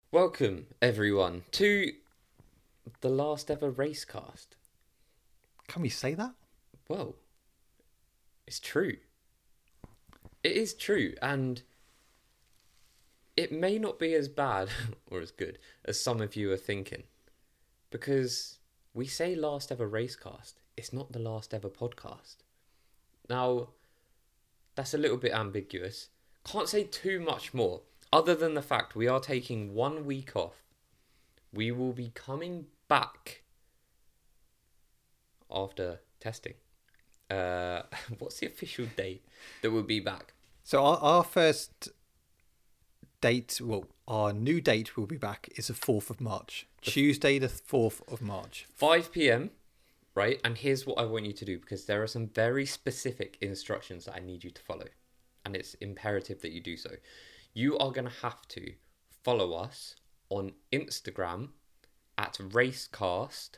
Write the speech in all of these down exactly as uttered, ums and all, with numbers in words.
Welcome, everyone, to the last ever Racecast. Can we say that? Well, it's true. It is true, and it may not be as bad or as good as some of you are thinking, because we say last ever Racecast. It's not the last ever podcast. Now, that's a little bit ambiguous. Can't say too much more, other than the fact we are taking one week off. We will be coming back after testing. Uh, what's the official date that we'll be back? So our, our first date, well, our new date we'll be back is the fourth of March. Tuesday the fourth of March. five p.m, right? And here's what I want you to do, because there are some very specific instructions that I need you to follow. And it's imperative that you do so. You are going to have to follow us on Instagram at Racecast.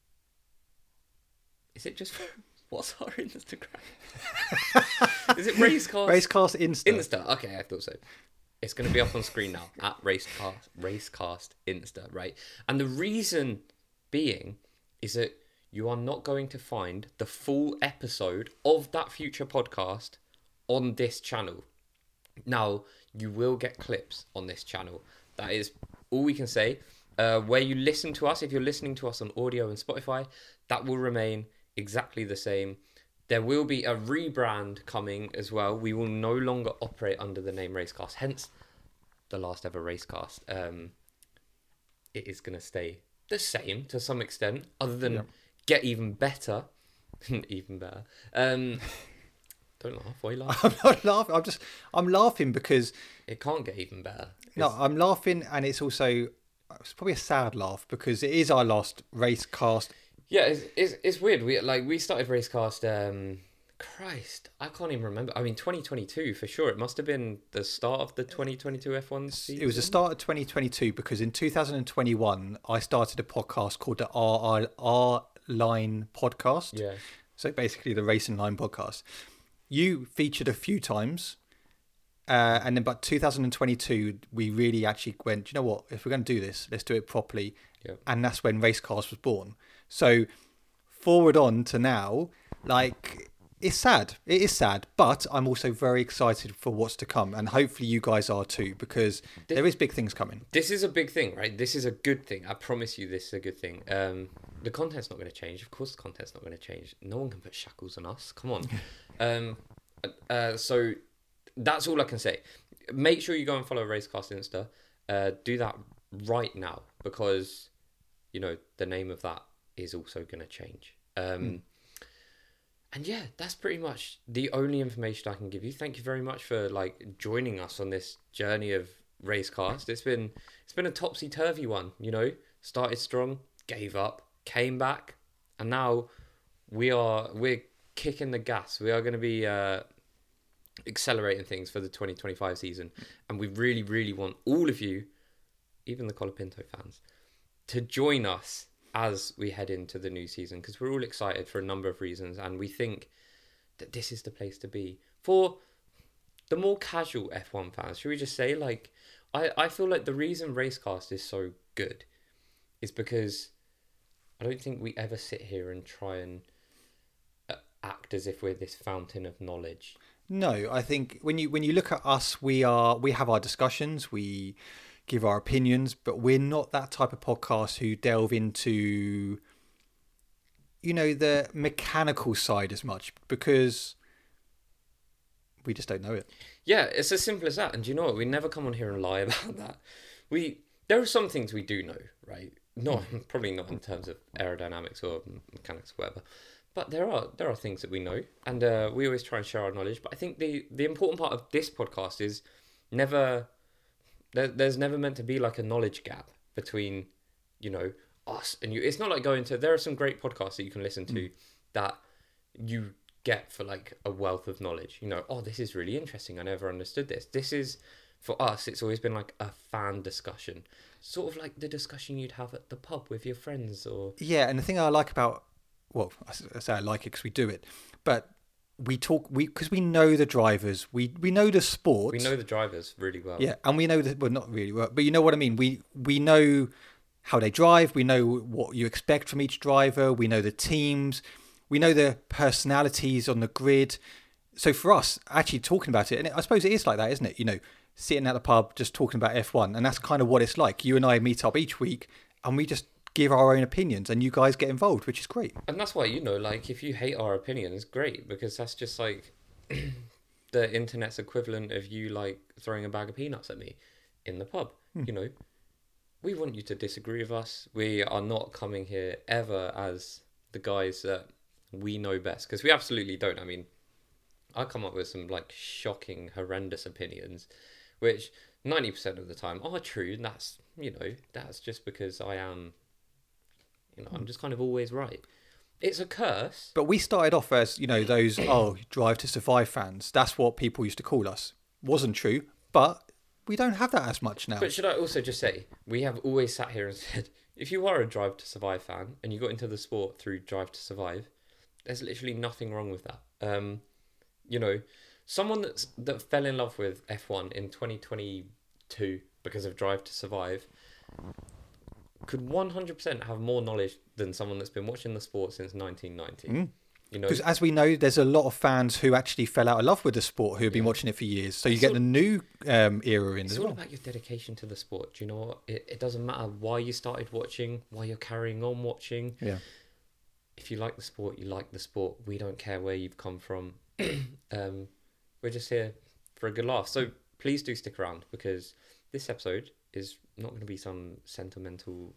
Is it just... What's our Instagram? Is it Racecast? Racecast Insta. Insta. Okay, I thought so. It's going to be up on screen now at Racecast, Racecast Insta, right? And the reason being is that you are not going to find the full episode of that future podcast on this channel. Now, you will get clips on this channel. That is all we can say. Uh, where you listen to us, if you're listening to us on audio and Spotify, that will remain exactly the same. There will be a rebrand coming as well. We will no longer operate under the name Racecast, hence the last ever Racecast. Um, it is going to stay the same to some extent, other than Yep. get even better. even better. Um, don't laugh. Why are you laughing? I'm not laughing. I'm just I'm laughing because It can't get even better. no, It's- I'm laughing, and it's also it's probably a sad laugh because it is our last Racecast. Yeah, it's, it's it's weird. We like we started Racecast. Um, Christ, I can't even remember. I mean, twenty twenty-two for sure. It must have been the start of the twenty twenty-two F one season. It was the start of twenty twenty-two because in two thousand twenty-one I started a podcast called the R R Line Podcast. Yeah, So basically the Racing Line podcast. You featured a few times. Uh, and then but two thousand twenty-two, we really actually went, you know what, if we're going to do this, let's do it properly. yeah. And that's when Racecast was born. So forward on to now, like, it's sad. It is sad. But I'm also very excited for what's to come. And hopefully you guys are too, because This- there is big things coming. This is a big thing, right? This is a good thing. I promise you, this is a good thing. Um, the content's not going to change. Of course, the content's not going to change. No one can put shackles on us. Come on. um, uh, so that's all I can say. Make sure you go and follow Racecast Insta. Uh, do that right now, because you know the name of that is also going to change. Um, Mm. And yeah, that's pretty much the only information I can give you. Thank you very much for like joining us on this journey of Racecast. It's been it's been a topsy turvy one. You know, started strong, gave up, came back, and now we are we're kicking the gas. We are going to be uh, accelerating things for the twenty twenty-five season, and we really, really want all of you, even the Colapinto fans, to join us as we head into the new season, because we're all excited for a number of reasons, and we think that this is the place to be for the more casual F one fans. Should we just say, like, I, I feel like the reason Racecast is so good is because I don't think we ever sit here and try and uh, act as if we're this fountain of knowledge. No, I think when you when you look at us, we are we have our discussions, we give our opinions, but we're not that type of podcast who delve into, you know, the mechanical side as much, because we just don't know it. Yeah, it's as simple as that. And do you know what? We never come on here and lie about that. We there are some things we do know, right? Not probably not in terms of aerodynamics or mechanics, or whatever. But there are there are things that we know, and uh, we always try and share our knowledge. But I think the the important part of this podcast is never there, there's never meant to be like a knowledge gap between, you know, us and you. It's not like going to. There are some great podcasts that you can listen to Mm. that you get for like a wealth of knowledge. You know, oh, this is really interesting. I never understood this. This is for us. It's always been like a fan discussion, sort of like the discussion you'd have at the pub with your friends, or Yeah, and the thing I like about, well, I s- I say I like it because we do it, but we talk we because we know the drivers, we we know the sport, We know the drivers really well. yeah, and we know that well, not really well, but you know what I mean. We we know how they drive. We know what you expect from each driver. We know the teams. We know the personalities on the grid. So for us, actually talking about it, and I suppose it is like that, isn't it? You know, sitting at the pub just talking about F one, and that's kind of what it's like. You and I meet up each week, and we just give our own opinions, and you guys get involved, which is great. And that's why, you know, like, if you hate our opinions, great, because that's just like the internet's equivalent of you, like, throwing a bag of peanuts at me in the pub. Hmm. You know, we want you to disagree with us. We are not coming here ever as the guys that we know best, because we absolutely don't. I mean, I come up with some, like, shocking, horrendous opinions, which ninety percent of the time are true, and that's, you know, that's just because I am... You know, I'm just kind of always right. It's a curse. But we started off as, you know, those, oh, Drive to Survive fans. That's what people used to call us. Wasn't true, but we don't have that as much now. But should I also just say, we have always sat here and said, if you are a Drive to Survive fan and you got into the sport through Drive to Survive, there's literally nothing wrong with that. Um, you know, someone that's, that fell in love with F one in twenty twenty-two because of Drive to Survive could one hundred percent have more knowledge than someone that's been watching the sport since nineteen ninety. Mm. You know, Because as we know, there's a lot of fans who actually fell out of love with the sport who have been Yeah. watching it for years. So you It's get all- the new um, era in it's as all well. about your dedication to the sport. Do you know what? It, it doesn't matter why you started watching, why you're carrying on watching. Yeah. If you like the sport, you like the sport. We don't care where you've come from. um, we're just here for a good laugh. So please do stick around, because this episode is not going to be some sentimental,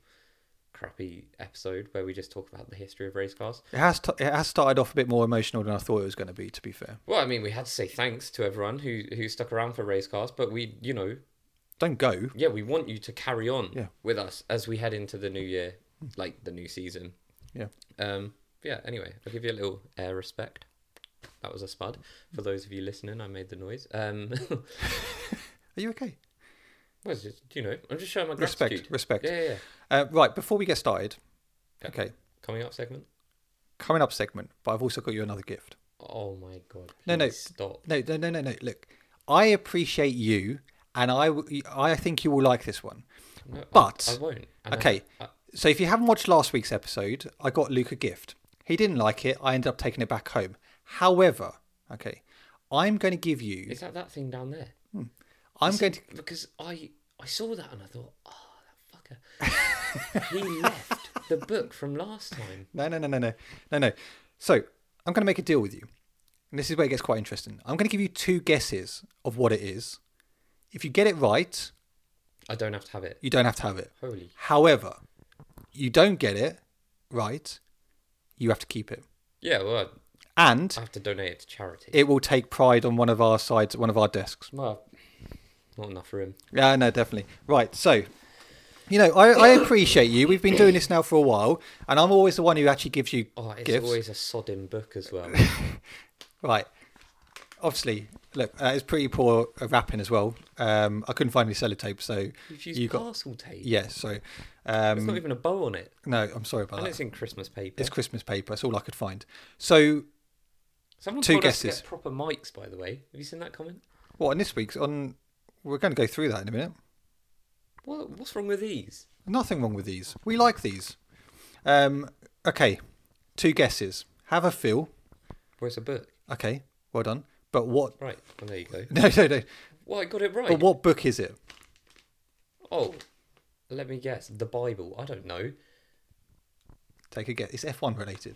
crappy episode where we just talk about the history of race cars. It has t- it has started off a bit more emotional than I thought it was going to be, to be fair. Well, I mean, we had to say thanks to everyone who who stuck around for race cars, but we, you know, Don't go. yeah, we want you to carry on Yeah. with us as we head into the new year, like the new season. Yeah. Um. Yeah. Anyway, I'll give you a little air respect. That was a spud. For those of you listening, I made the noise. Um. Are you okay? Well, it's just, you know, I'm just showing my Respect. gratitude. Respect. Yeah, yeah, yeah. Uh, right, before we get started, Yeah. okay, Coming up segment. coming up segment, but I've also got you another gift. Oh my god. No, no. please Stop. No, no, no, no, no. Look, I appreciate you, and I, w- I think you will like this one. No, But- I, I won't. And I- Okay. I, So if you haven't watched last week's episode, I got Luke a gift. He didn't like it. I ended up taking it back home. However, okay, I'm going to give you. is that that thing down there? I'm Is going it- to. because I I saw that and I thought, oh, that fucker. He left the book from last time. No, no, no, no, no, no, no. So I'm going to make a deal with you, and this is where it gets quite interesting. I'm going to give you two guesses of what it is. If you get it right, I don't have to have it. you don't have to have it. Holy. However, you don't get it right, you have to keep it, Yeah, well, and I have to donate it to charity. it will take pride on one of our sides, one of our desks. Well, not enough room. Yeah, no, definitely. Right, so, you know, I, I appreciate you. We've been doing this now for a while, and I'm always the one who actually gives you Oh, it's gifts. always a sodding book as well. Right. Obviously, look, uh, it's pretty poor uh, wrapping as well. Um, I couldn't find any sellotape, so You've used you got parcel tape. yeah. So, There's not um, even a bow on it. no, I'm sorry about And that. it's in Christmas paper. It's Christmas paper. That's all I could find. So, Someone two told us guesses. to get proper mics, by the way. Have you seen that comment? what on this week's on? We're going to go through that in a minute. What, what's wrong with these? Nothing wrong with these. We like these. Um, okay, two guesses. Have a feel. Where's a book? Okay, well done. But what? Right, well, there you go. No, no, no. Well, I got it right. But what book is it? Oh, let me guess. The Bible. I don't know. Take a guess. It's F one related.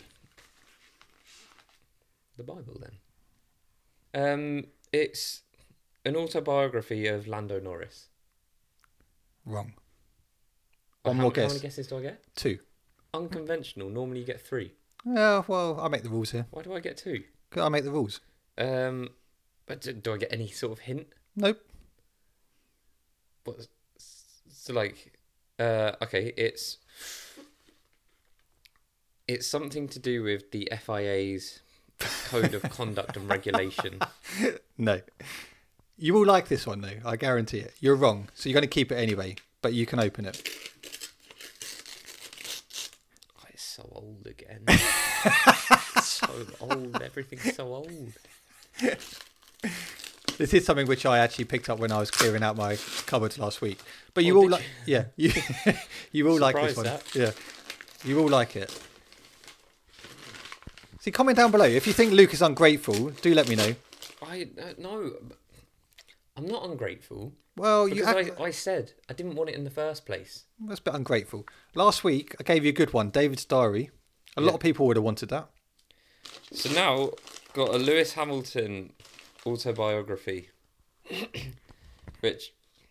The Bible, then. Um, it's an autobiography of Lando Norris. Wrong. Oh, One how, more How guess. many guesses do I get? Two. Unconventional. Normally you get three. Yeah, well, I make the rules here. Why do I get two? I make the rules. Um, but do, do I get any sort of hint? Nope. What? So like, uh, okay, it's it's something to do with the F I A's code of conduct and regulation. No. You will like this one, though. I guarantee it. You're wrong. So you're going to keep it anyway, but you can open it. Oh, it's so old again. So old. Everything's so old. This is something which I actually picked up when I was clearing out my cupboard last week. But you Oh, all did like, yeah, you you all like this one. Surprised Yeah, you all like it. See, comment down below if you think Luke is ungrateful. Do let me know. I uh, no, I'm not ungrateful. Well, you Because act, I, I said I didn't want it in the first place. that's a bit ungrateful. Last week I gave you a good one, David's Diary. A lot Yeah. of people would have wanted that. So now got a Lewis Hamilton autobiography, which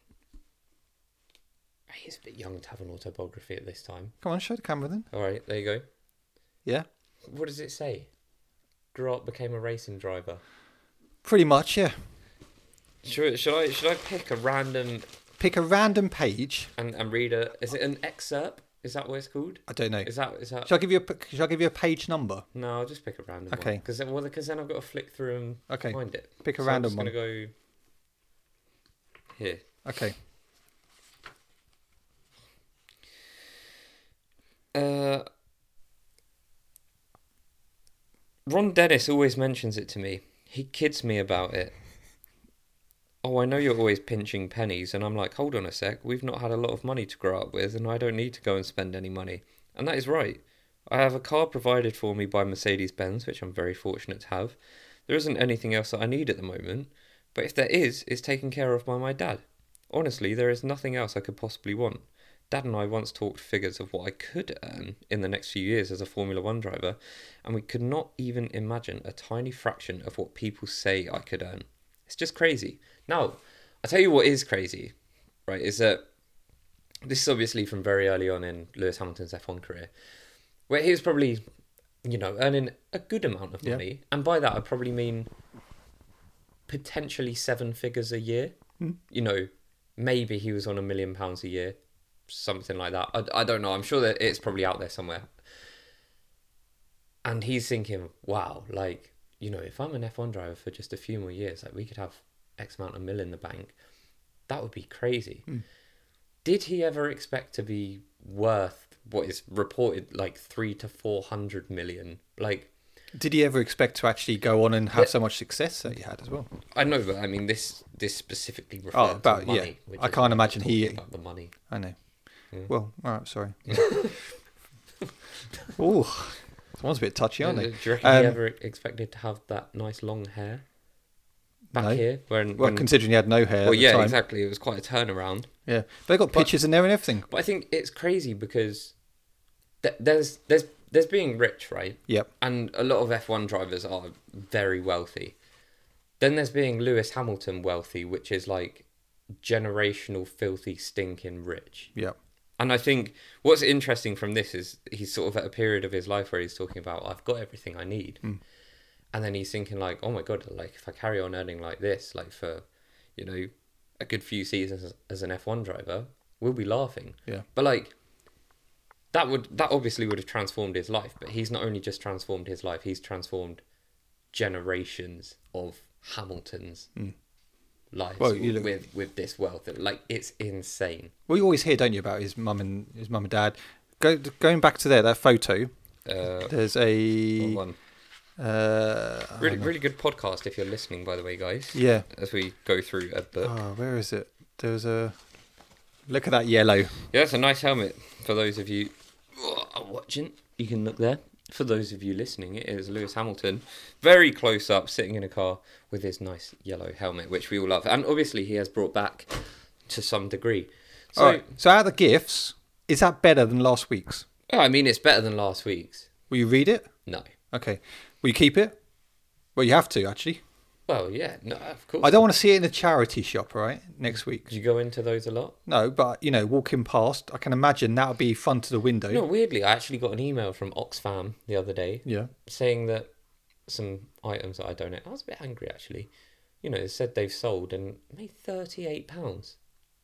he's a bit young to have an autobiography at this time. Come on, show the camera then. All right, there you go. Yeah, What does it say? Grew up, became a racing driver. pretty much. Yeah. Should, should I should I pick a random Pick a random page. and, and read a? Is it an excerpt? Is that what it's called? I don't know. Is that is that? Shall I give you a p- Shall I give you a page number? No, I'll just pick a random one. Okay. Because then, well, because then I've got to flick through and Okay. find it. Pick a So random I'm one. just gonna go here. Okay. Uh, Ron Dennis always mentions it to me. He kids me about it. Oh, I know you're always pinching pennies, and I'm like, hold on a sec. We've not had a lot of money to grow up with, and I don't need to go and spend any money. And that is right. I have a car provided for me by Mercedes-Benz, which I'm very fortunate to have. There isn't anything else that I need at the moment, but if there is, it's taken care of by my dad. Honestly, there is nothing else I could possibly want. Dad and I once talked figures of what I could earn in the next few years as a Formula One driver, and we could not even imagine a tiny fraction of what people say I could earn. It's just crazy. Now, I'll tell you what is crazy, right, is that this is obviously from very early on in Lewis Hamilton's F one career, where he was probably, you know, earning a good amount of Yeah. money. And by that, I probably mean potentially seven figures a year. Mm. You know, maybe he was on a million pounds a year, something like that. I, I don't know. I'm sure that it's probably out there somewhere. And he's thinking, wow, like, you know, if I'm an F one driver for just a few more years, like we could have X amount of mil in the bank. That would be crazy. Mm. Did he ever expect to be worth what is reported like three to four hundred million? Like, Did he ever expect to actually go on and have Yeah. so much success that he had as well? I know, but I mean, this this specifically refers Oh, about- to money. yeah. which I is can't why we're imagine he- talking about the money. I know. Yeah. Well, all right, sorry. Oh, someone's a bit touchy, aren't Do they? you reckon Um, he ever expected to have that nice long hair back No. here? When, Well, when considering he had no hair. well, at the yeah, time. exactly. It was quite a turnaround. Yeah, but they got But- pictures in there and everything. But I think it's crazy because th- there's there's there's being rich, right? Yep. And a lot of F one drivers are very wealthy. Then there's being Lewis Hamilton wealthy, which is like generational filthy stinking rich. Yep. And I think what's interesting from this is he's sort of at a period of his life where he's talking about, I've got everything I need. Mm. And then he's thinking like, oh my God, like if I carry on earning like this, like for, you know, a good few seasons as, as an F one driver, we'll be laughing. Yeah. But like, that would, that obviously would have transformed his life, but he's not only just transformed his life, he's transformed generations of Hamilton's Mm. lives Well, you look- with, with this wealth. Like, it's insane. Well, you always hear, don't you, about his mum and his mum and dad. Go going back to there, that photo. Uh, There's what a one? uh, I Really, don't know. really good podcast if you're listening, by the way, guys. Yeah. As we go through a book. Oh, where is it? There's a look at that yellow. Yeah, it's a nice helmet for those of you who are watching. You can look there. For those of you listening, it is Lewis Hamilton, very close up, sitting in a car with his nice yellow helmet, which we all love. And obviously, he has brought back to some degree. So, All right. So out of the gifts, is that better than last week's? oh, I mean, it's better than last week's. Will you read it? No. Okay. Will you keep it? Well, you have to actually. Well, yeah, no, of course. I don't want to see it in a charity shop, right? Next week. Do you go into those a lot? No, but you know, walking past, I can imagine that would be fun to the window. No, weirdly, I actually got an email from Oxfam the other day Yeah. saying that some items that I donate, I was a bit angry actually. You know, it said they've sold and made thirty-eight pounds.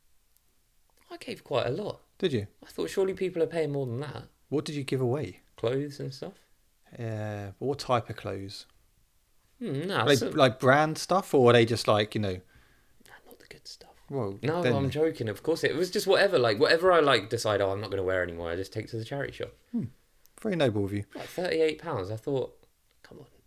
I gave quite a lot. Did you? I thought surely people are paying more than that. What did you give away? Clothes and stuff. Yeah. What type of clothes? Hmm, nah, Like, so- like brand stuff, or are they just like you know? nah, not the good stuff. Well, No, then- I'm joking. Of course, it was just whatever. Like whatever I like, decide. Oh, I'm not going to wear anymore. I just take to the charity shop. very noble of you. Like thirty-eight pounds. I thought, come on,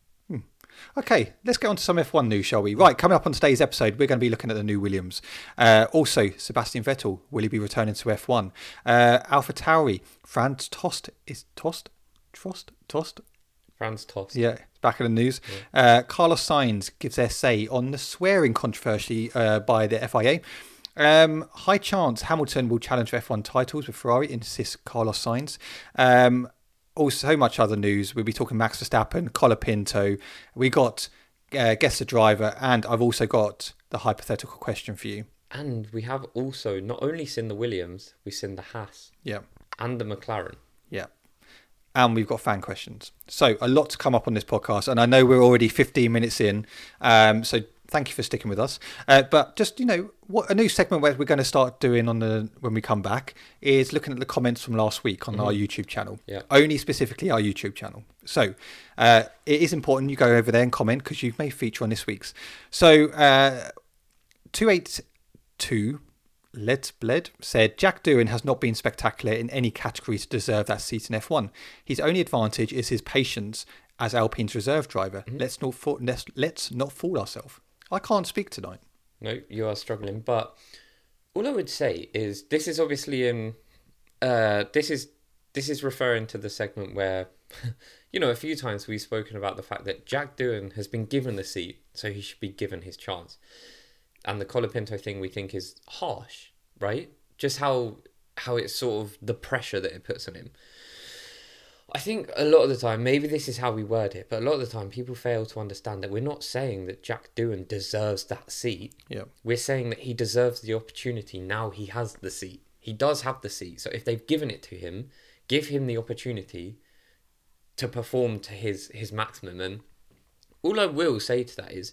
Okay, let's get on to some F one news, shall we? Right, coming up on today's episode, we're going to be looking at the new Williams. Uh, also, Sebastian Vettel, will he be returning to F one? Uh, Alpha Tauri, Franz Tost, is Tost? Trost? Tost? Franz Tost. Yeah, back in the news. Yeah. Uh, Carlos Sainz gives their say on the swearing controversy uh, by the F I A. Um, high chance Hamilton will challenge for F one titles with Ferrari, insists Carlos Sainz. Um, also, so much other news. We'll be talking Max Verstappen, Colapinto. We got uh, guess the driver, and I've also got the hypothetical question for you. And we have also not only seen the Williams, we've seen the Haas. Yeah. And the McLaren. Yeah. And we've got fan questions. So a lot to come up on this podcast. And I know we're already fifteen minutes in. Um, so thank you for sticking with us. Uh, but just, you know, what a new segment where we're going to start doing on the when we come back is looking at the comments from last week on mm-hmm. our YouTube channel. Yeah. Only specifically our YouTube channel. So uh, it is important you go over there and comment because you may feature on this week's. So uh, two eighty-two Let's Bled said Jack Doohan has not been spectacular in any category to deserve that seat in F one. His only advantage is his patience as Alpine's reserve driver. Mm-hmm. Let's not fool, let's, let's not fool ourselves. I can't speak tonight. No, you are struggling. But all I would say is this is obviously in uh, this is this is referring to the segment where you know a few times we've spoken about the fact that Jack Doohan has been given the seat, so he should be given his chance. And the Colapinto thing we think is harsh, right? Just how how it's sort of the pressure that it puts on him. I think a lot of the time, maybe this is how we word it, but a lot of the time people fail to understand that we're not saying that Jack Doohan deserves that seat. Yeah. We're saying that he deserves the opportunity now he has the seat. He does have the seat. So if they've given it to him, give him the opportunity to perform to his, his maximum. And all I will say to that is,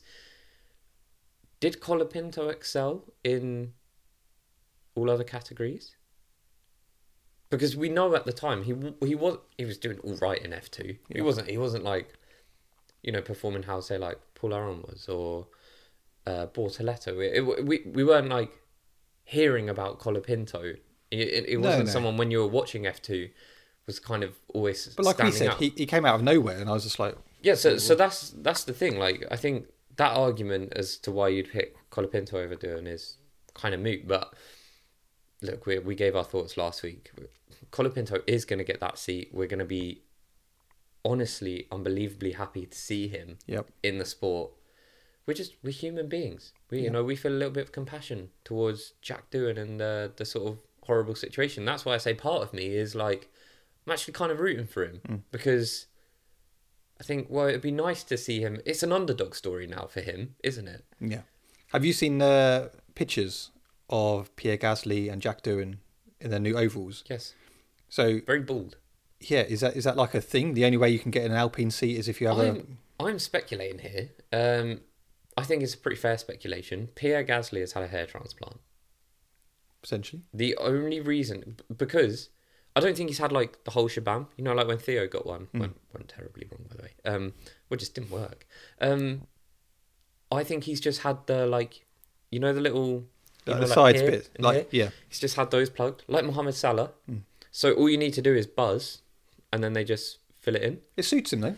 did Colapinto excel in all other categories? Because we know at the time he he was he was doing all right in F two. Yeah. He wasn't he wasn't like, you know, performing how say like Paul Aron was or uh, Bortoletto. It, it, we we weren't like hearing about Colapinto. It, it, it wasn't no, no. someone when you were watching F two was kind of always. But like we said, out. he he came out of nowhere, and I was just like, yeah. So so that's that's the thing. Like I think that argument as to why you'd pick Colapinto over Doohan is kind of moot. But look, we we gave our thoughts last week. Colapinto is going to get that seat. We're going to be honestly, unbelievably happy to see him yep. in the sport. We're just we're human beings. We yep. you know we feel a little bit of compassion towards Jack Doohan and the the sort of horrible situation. That's why I say part of me is like I'm actually kind of rooting for him mm. because I think well it'd be nice to see him. It's an underdog story now for him, isn't it? Yeah. Have you seen the pictures of Pierre Gasly and Jack Doohan in their new overalls? Yes. So very bald. Yeah, is that is that like a thing? The only way you can get an Alpine seat is if you have I'm, a. I'm speculating here. Um, I think it's a pretty fair speculation. Pierre Gasly has had a hair transplant. Essentially. The only reason because I don't think he's had like the whole shebang. You know, like when Theo got one, mm. went went terribly wrong by the way. Um, well, just didn't work. Um, I think he's just had the like, you know, the little. You the know, sides like bit, like here. Yeah. He's just had those plugged, like Mohamed Salah. Mm. So all you need to do is buzz, and then they just fill it in. It suits him though.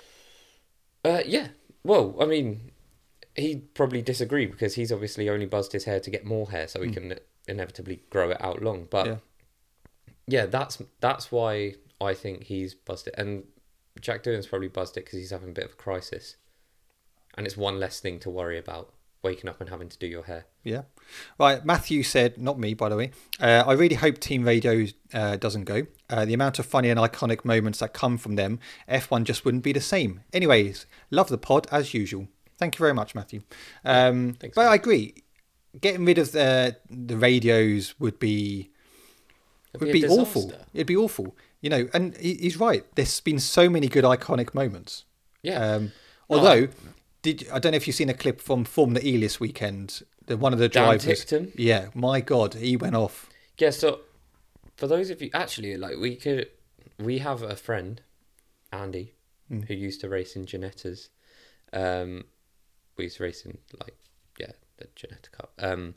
Uh, yeah. Well, I mean, he'd probably disagree because he's obviously only buzzed his hair to get more hair, so he mm. can inevitably grow it out long. But yeah. yeah, that's that's why I think he's buzzed it, and Jack Doohan's probably buzzed it because he's having a bit of a crisis, and it's one less thing to worry about. Waking up and having to do your hair. Yeah. Right. Matthew said, not me, by the way, uh, I really hope Team Radio uh, doesn't go. Uh, the amount of funny and iconic moments that come from them, F one just wouldn't be the same. Anyways, love the pod as usual. Thank you very much, Matthew. Um, Thanks, but man. I agree. Getting rid of the the radios would be It'd would be, be awful. It'd be awful. You know, and he, he's right. There's been so many good iconic moments. Yeah. Um, although... No, Did I don't know if you've seen a clip from Formula E this weekend. The one of the Dan drivers. Tickton. Yeah, my God, he went off. Yeah, so for those of you actually like we could we have a friend, Andy, mm. who used to race in Ginettas. Um we used to race in like yeah, the Ginetta Cup. Um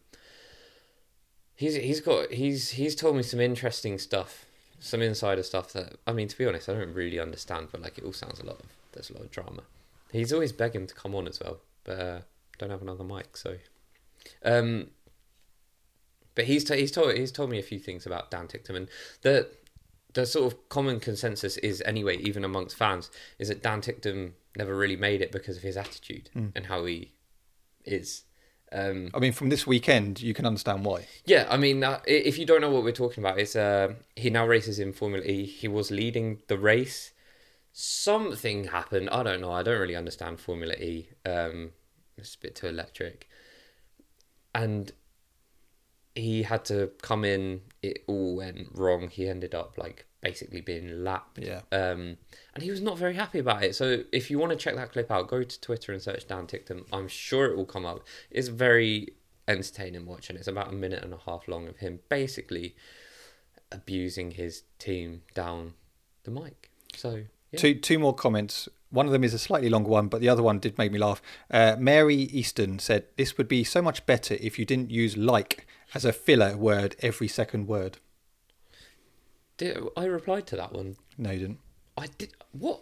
he's he's got he's he's told me some interesting stuff, some insider stuff that I mean to be honest, I don't really understand, but like it all sounds a lot of there's a lot of drama. He's always begging to come on as well, but uh, don't have another mic, so. Um, but he's t- he's told he's told me a few things about Dan Ticktum, and the the sort of common consensus is anyway, even amongst fans, is that Dan Ticktum never really made it because of his attitude mm. and how he is. Um, I mean, from this weekend, you can understand why. Yeah, I mean, uh, if you don't know what we're talking about, it's uh, he now races in Formula E. He was leading the race. Something happened. I don't know. I don't really understand Formula E. Um, it's a bit too electric. And he had to come in. It all went wrong. He ended up like basically being lapped. Yeah. Um, and he was not very happy about it. So if you want to check that clip out, go to Twitter and search Dan Ticktum. I'm sure it will come up. It's very entertaining watching. It's about a minute and a half long of him basically abusing his team down the mic. So yeah. Two two more comments. One of them is a slightly longer one, but the other one did make me laugh. Uh, Mary Easton said, "This would be so much better if you didn't use like as a filler word every second word." Did I replied to that one? No, you didn't. I did. What?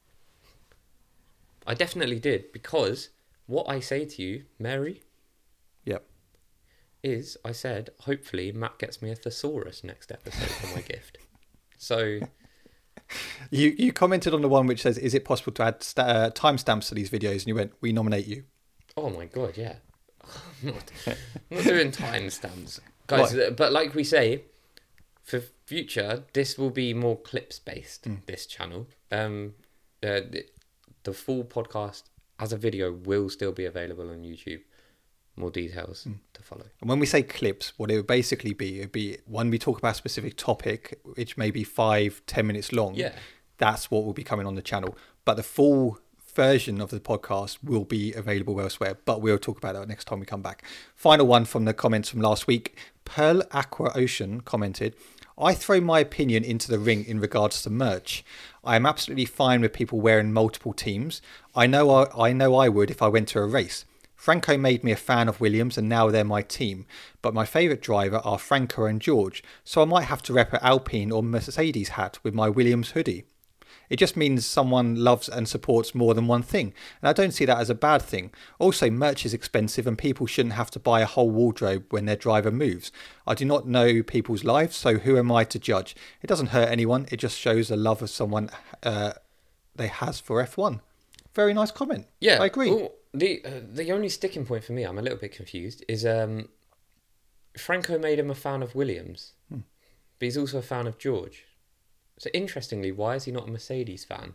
I definitely did, because what I say to you, Mary, yep, is I said, hopefully Matt gets me a thesaurus next episode for my gift. So... You you commented on the one which says, "Is it possible to add sta- uh, timestamps to these videos?" And you went, "We nominate you." Oh my god, yeah. I'm not, I'm not doing timestamps, guys. What? But like we say, for future, this will be more clips based. Mm. This channel, um, uh, the, the full podcast as a video will still be available on YouTube. More details mm. to follow. And when we say clips, what it would basically be, it would be when we talk about a specific topic, which may be five, ten minutes long. Yeah. That's what will be coming on the channel. But the full version of the podcast will be available elsewhere. But we'll talk about that next time we come back. Final one from the comments from last week. Pearl Aqua Ocean commented, "I throw my opinion into the ring in regards to merch. I am absolutely fine with people wearing multiple teams. I know I, I know I would if I went to a race. Franco made me a fan of Williams and now they're my team. But my favourite driver are Franco and George, so I might have to rep an Alpine or Mercedes hat with my Williams hoodie. It just means someone loves and supports more than one thing, and I don't see that as a bad thing. Also, merch is expensive and people shouldn't have to buy a whole wardrobe when their driver moves. I do not know people's lives, so who am I to judge? It doesn't hurt anyone, it just shows the love of someone uh, they has for F one. Very nice comment. Yeah, I agree. Ooh. The uh, the only sticking point for me, I'm a little bit confused, is um, Franco made him a fan of Williams, hmm. but he's also a fan of George. So interestingly, why is he not a Mercedes fan?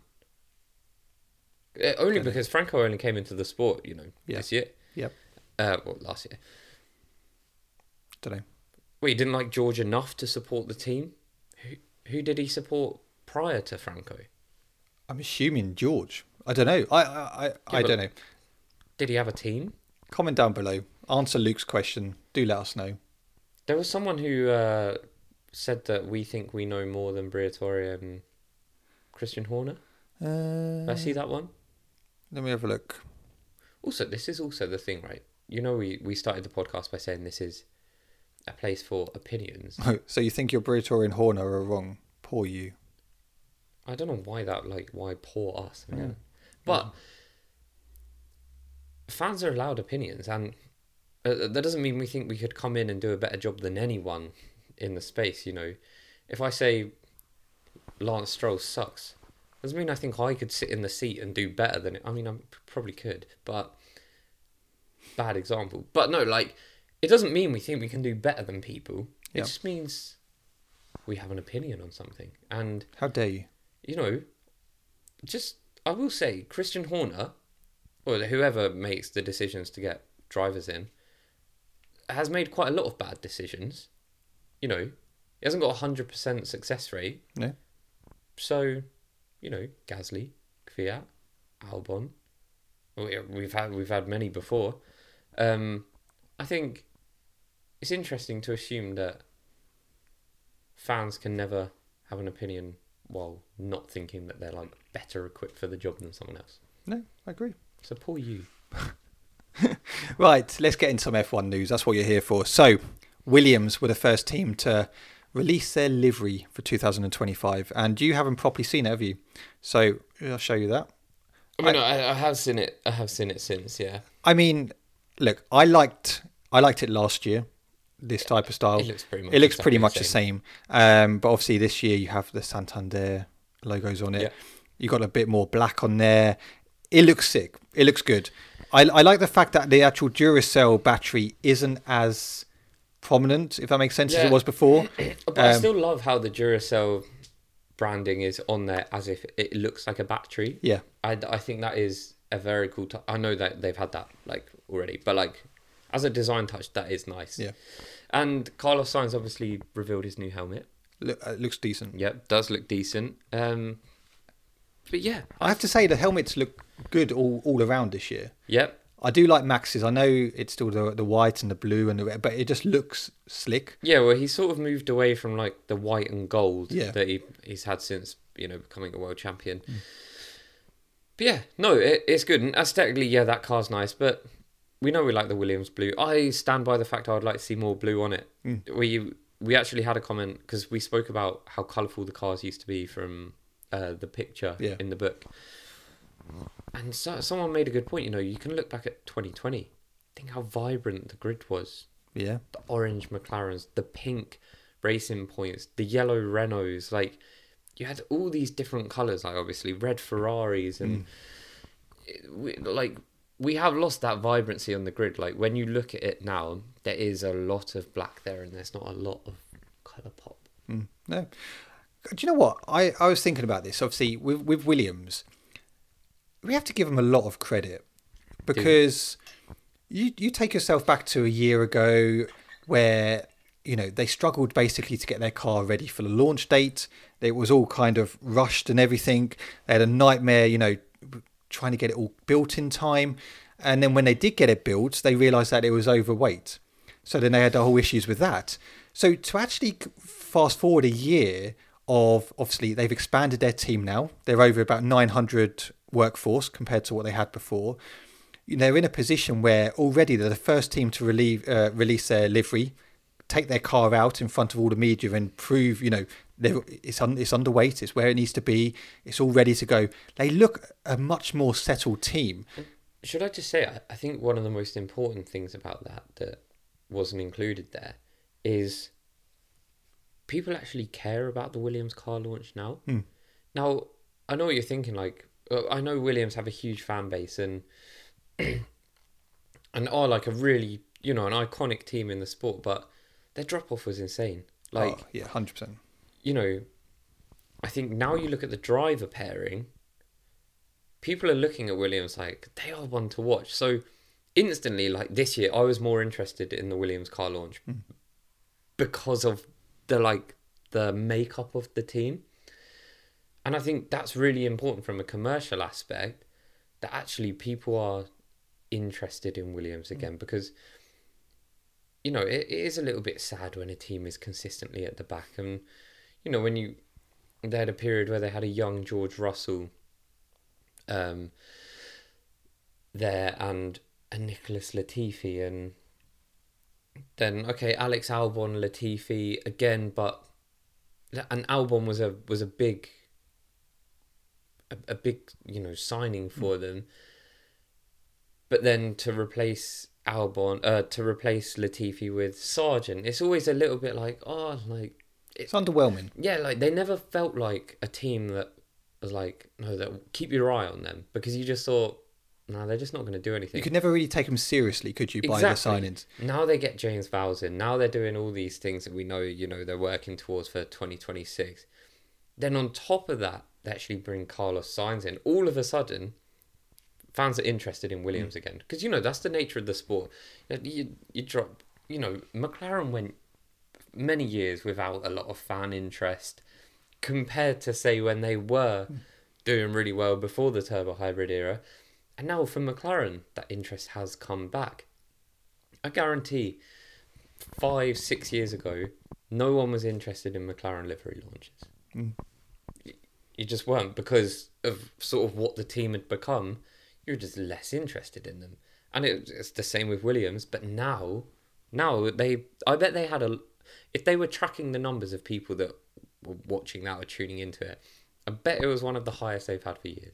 Uh, only because know. Franco only came into the sport, you know, yeah. this year. Yep. Uh, well, last year. Don't know. Well, he didn't like George enough to support the team? Who, who did he support prior to Franco? I'm assuming George. I don't know. I I, I, yeah, I don't know. Did he have a team? Comment down below. Answer Luke's question. Do let us know. There was someone who uh, said that we think we know more than Briatore and Christian Horner. Uh, Did I see that one? Let me have a look. Also, this is also the thing, right? You know, we, we started the podcast by saying this is a place for opinions. Oh, so you think your Briatore and Horner are wrong? Poor you. I don't know why that, like, why poor us. Yeah. Mm. But... Mm. Fans are allowed opinions, and uh, that doesn't mean we think we could come in and do a better job than anyone in the space, you know. If I say Lance Stroll sucks, doesn't mean I think I could sit in the seat and do better than it. I mean, I probably could, but bad example. But no, like, it doesn't mean we think we can do better than people. It yeah. just means we have an opinion on something. And how dare you? You know, just, I will say, Christian Horner, or whoever makes the decisions to get drivers in, has made quite a lot of bad decisions. You know, he hasn't got a one hundred percent success rate. No. So, you know, Gasly, Kvyat, Albon, we've had we've had many before. Um, I think it's interesting to assume that fans can never have an opinion while not thinking that they're like better equipped for the job than someone else. No, I agree. So poor you. Right, let's get into some F one news. That's what you're here for. So, Williams were the first team to release their livery for two thousand twenty-five, and you haven't properly seen it, have you? So I'll show you that. I mean, I, I have seen it. I have seen it since. Yeah. I mean, look, I liked I liked it last year. This type of style. It looks pretty much. It looks exactly pretty the much same. the same. Um, but obviously this year you have the Santander logos on it. Yeah. You got a bit more black on there. It looks sick. It looks good. I, I like the fact that the actual Duracell battery isn't as prominent, if that makes sense, as Yeah. it was before. But I Um, still love how the Duracell branding is on there as if it looks like a battery. Yeah. I, I think that is a very cool touch. I know that they've had that like already, but like as a design touch, that is nice. Yeah. And Carlos Sainz obviously revealed his new helmet. Look, it looks decent. Yep, does look decent. Um, but yeah, I have to say the helmets look good all, all around this year. yep. I do like Max's. I know it's still the the white and the blue and the red, but it just looks slick. Yeah, well, he sort of moved away from like the white and gold Yeah. that he he's had since you know becoming a world champion. Mm. But yeah, no, it, it's good. And aesthetically, yeah, that car's nice. But we know we like the Williams blue. I stand by the fact I would like to see more blue on it. Mm. We we actually had a comment because we spoke about how colourful the cars used to be from uh, the picture Yeah. in the book. And so, someone made a good point. You know, you can look back at twenty twenty. Think how vibrant the grid was. Yeah. The orange McLarens, the pink Racing Points, the yellow Renaults. Like, you had all these different colours. Like, obviously, red Ferraris. And, Mm. it, we, like, we have lost that vibrancy on the grid. Like, when you look at it now, there is a lot of black there and there's not a lot of colour pop. Mm. No. Do you know what? I, I was thinking about this. Obviously, with, with Williams, we have to give them a lot of credit because you you take yourself back to a year ago where, you know, they struggled basically to get their car ready for the launch date. It was all kind of rushed and everything. They had a nightmare, you know, trying to get it all built in time. And then when they did get it built, they realised that it was overweight. So then they had the whole issues with that. So to actually fast forward a year of, obviously, they've expanded their team now. They're over about nine hundred workforce compared to what they had before. You know, they're in a position where already they're the first team to relieve, uh, release their livery, take their car out in front of all the media and prove, you know, it's un, it's underweight, it's where it needs to be, it's all ready to go. They look a much more settled team. Should I just say, I think one of the most important things about that that wasn't included there is people actually care about the Williams car launch now. Hmm. Now, I know what you're thinking, like, I know Williams have a huge fan base and and are like a really, you know, an iconic team in the sport, but their drop-off was insane. Like, oh, yeah, one hundred percent. You know, I think now you look at the driver pairing, people are looking at Williams like, they are one to watch. So instantly, like this year, I was more interested in the Williams car launch mm. because of the, like, the makeup of the team. And I think that's really important from a commercial aspect, that actually people are interested in Williams again, because, you know, it, it is a little bit sad when a team is consistently at the back. And, you know, when you, they had a period where they had a young George Russell um, there and a Nicholas Latifi, and then, okay, Alex Albon, Latifi again, but, and Albon was a, was a big, a, a big, you know, signing for mm. them. But then to replace Albon, uh, to replace Latifi with Sargent, it's always a little bit like, oh, like... It, it's underwhelming. Yeah, like, they never felt like a team that was like, no, that keep your eye on them. Because you just thought, no, they're just not going to do anything. You could never really take them seriously, could you, exactly. by the signings? Now they get James Vowles in. Now they're doing all these things that we know, you know, they're working towards for twenty twenty-six. Then on top of that, they actually bring Carlos Sainz in. All of a sudden, fans are interested in Williams mm. again. Because, you know, that's the nature of the sport. You, you drop, you know, McLaren went many years without a lot of fan interest compared to, say, when they were mm. doing really well before the turbo hybrid era. And now for McLaren, that interest has come back. I guarantee five, six years ago, no one was interested in McLaren livery launches. Mm. You just weren't, because of sort of what the team had become. You're just less interested in them. And it, it's the same with Williams. But now, now they, I bet they had a, if they were tracking the numbers of people that were watching that or tuning into it, I bet it was one of the highest they've had for years.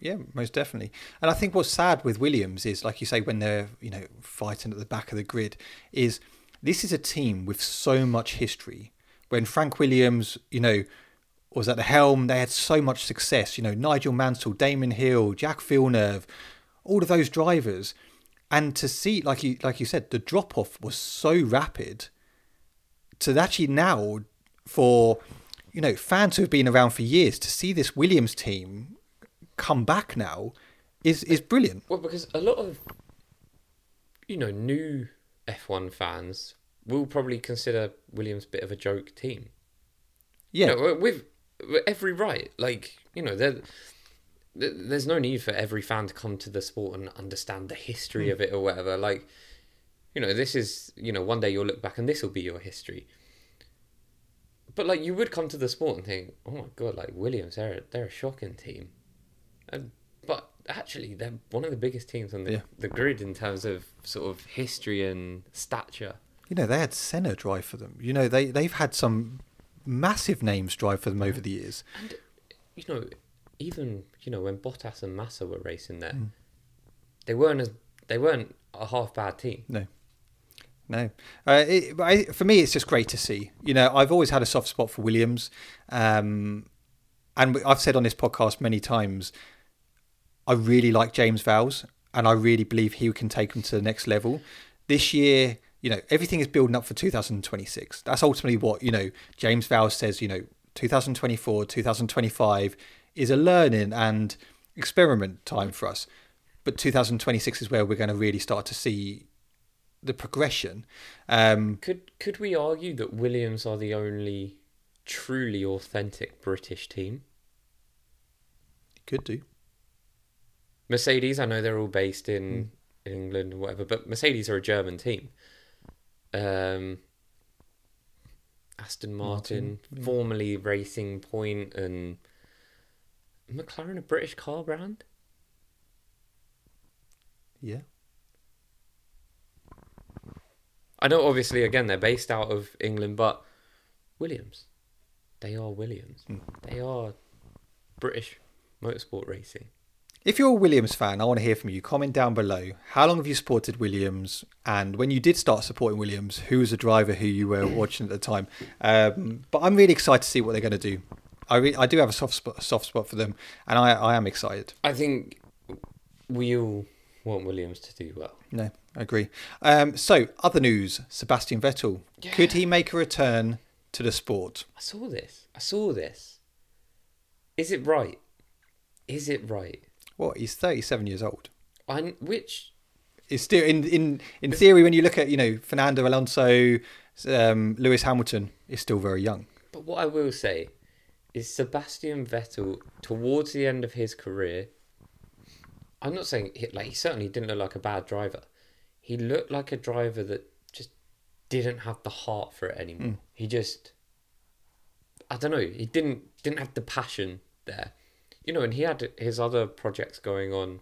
Yeah, most definitely. And I think what's sad with Williams is, like you say, when they're, you know, fighting at the back of the grid, is this is a team with so much history. When Frank Williams, you know, was at the helm, they had so much success. You know, Nigel Mansell, Damon Hill, Jack Villeneuve, all of those drivers. And to see, like you like you said, the drop-off was so rapid. To actually now, for, you know, fans who have been around for years, to see this Williams team come back now is is brilliant. Well, because a lot of, you know, new F one fans will probably consider Williams a bit of a joke team. Yeah, You know, with, with every right. Like, you know, there, there's no need for every fan to come to the sport and understand the history mm. of it or whatever. Like, you know, this is, you know, one day you'll look back and this will be your history. But, like, you would come to the sport and think, oh, my God, like, Williams, they're, they're a shocking team. And, but actually, they're one of the biggest teams on the, yeah. the grid in terms of sort of history and stature. You know, they had Senna drive for them. You know, they, they've had some massive names drive for them over the years. And, you know, even, you know, when Bottas and Massa were racing there, mm. they weren't as they weren't a half bad team. No. No. Uh, it, I, for me, it's just great to see. You know, I've always had a soft spot for Williams. Um, and I've said on this podcast many times, I really like James Vowles, and I really believe he can take them to the next level. This year, you know, everything is building up for two thousand twenty-six. That's ultimately what, you know, James Vowles says, you know, two thousand twenty-four, two thousand twenty-five is a learning and experiment time for us. But two thousand twenty-six is where we're going to really start to see the progression. Um, could could we argue that Williams are the only truly authentic British team? Could do. Mercedes, I know they're all based in mm. England or whatever, but Mercedes are a German team. Um, Aston Martin, Martin yeah. formerly Racing Point, and McLaren a British car brand? Yeah. I know, obviously, again, they're based out of England, but Williams, they are Williams. Mm. They are British motorsport racing. If you're a Williams fan, I want to hear from you. Comment down below. How long have you supported Williams? And when you did start supporting Williams, who was the driver who you were watching at the time? Um, but I'm really excited to see what they're going to do. I re- I do have a soft spot, soft spot for them, and I, I am excited. I think we all want Williams to do well. No, I agree. Um, so, other news. Sebastian Vettel. Yeah. Could he make a return to the sport? I saw this. I saw this. Is it right? Is it right? What? He's thirty-seven years old. I which is still in in in theory. When you look at, you know, Fernando Alonso, um, Lewis Hamilton is still very young. But what I will say is Sebastian Vettel towards the end of his career. I'm not saying he, like he certainly didn't look like a bad driver. He looked like a driver that just didn't have the heart for it anymore. Mm. He just, I don't know. He didn't didn't have the passion there. You know, and he had his other projects going on.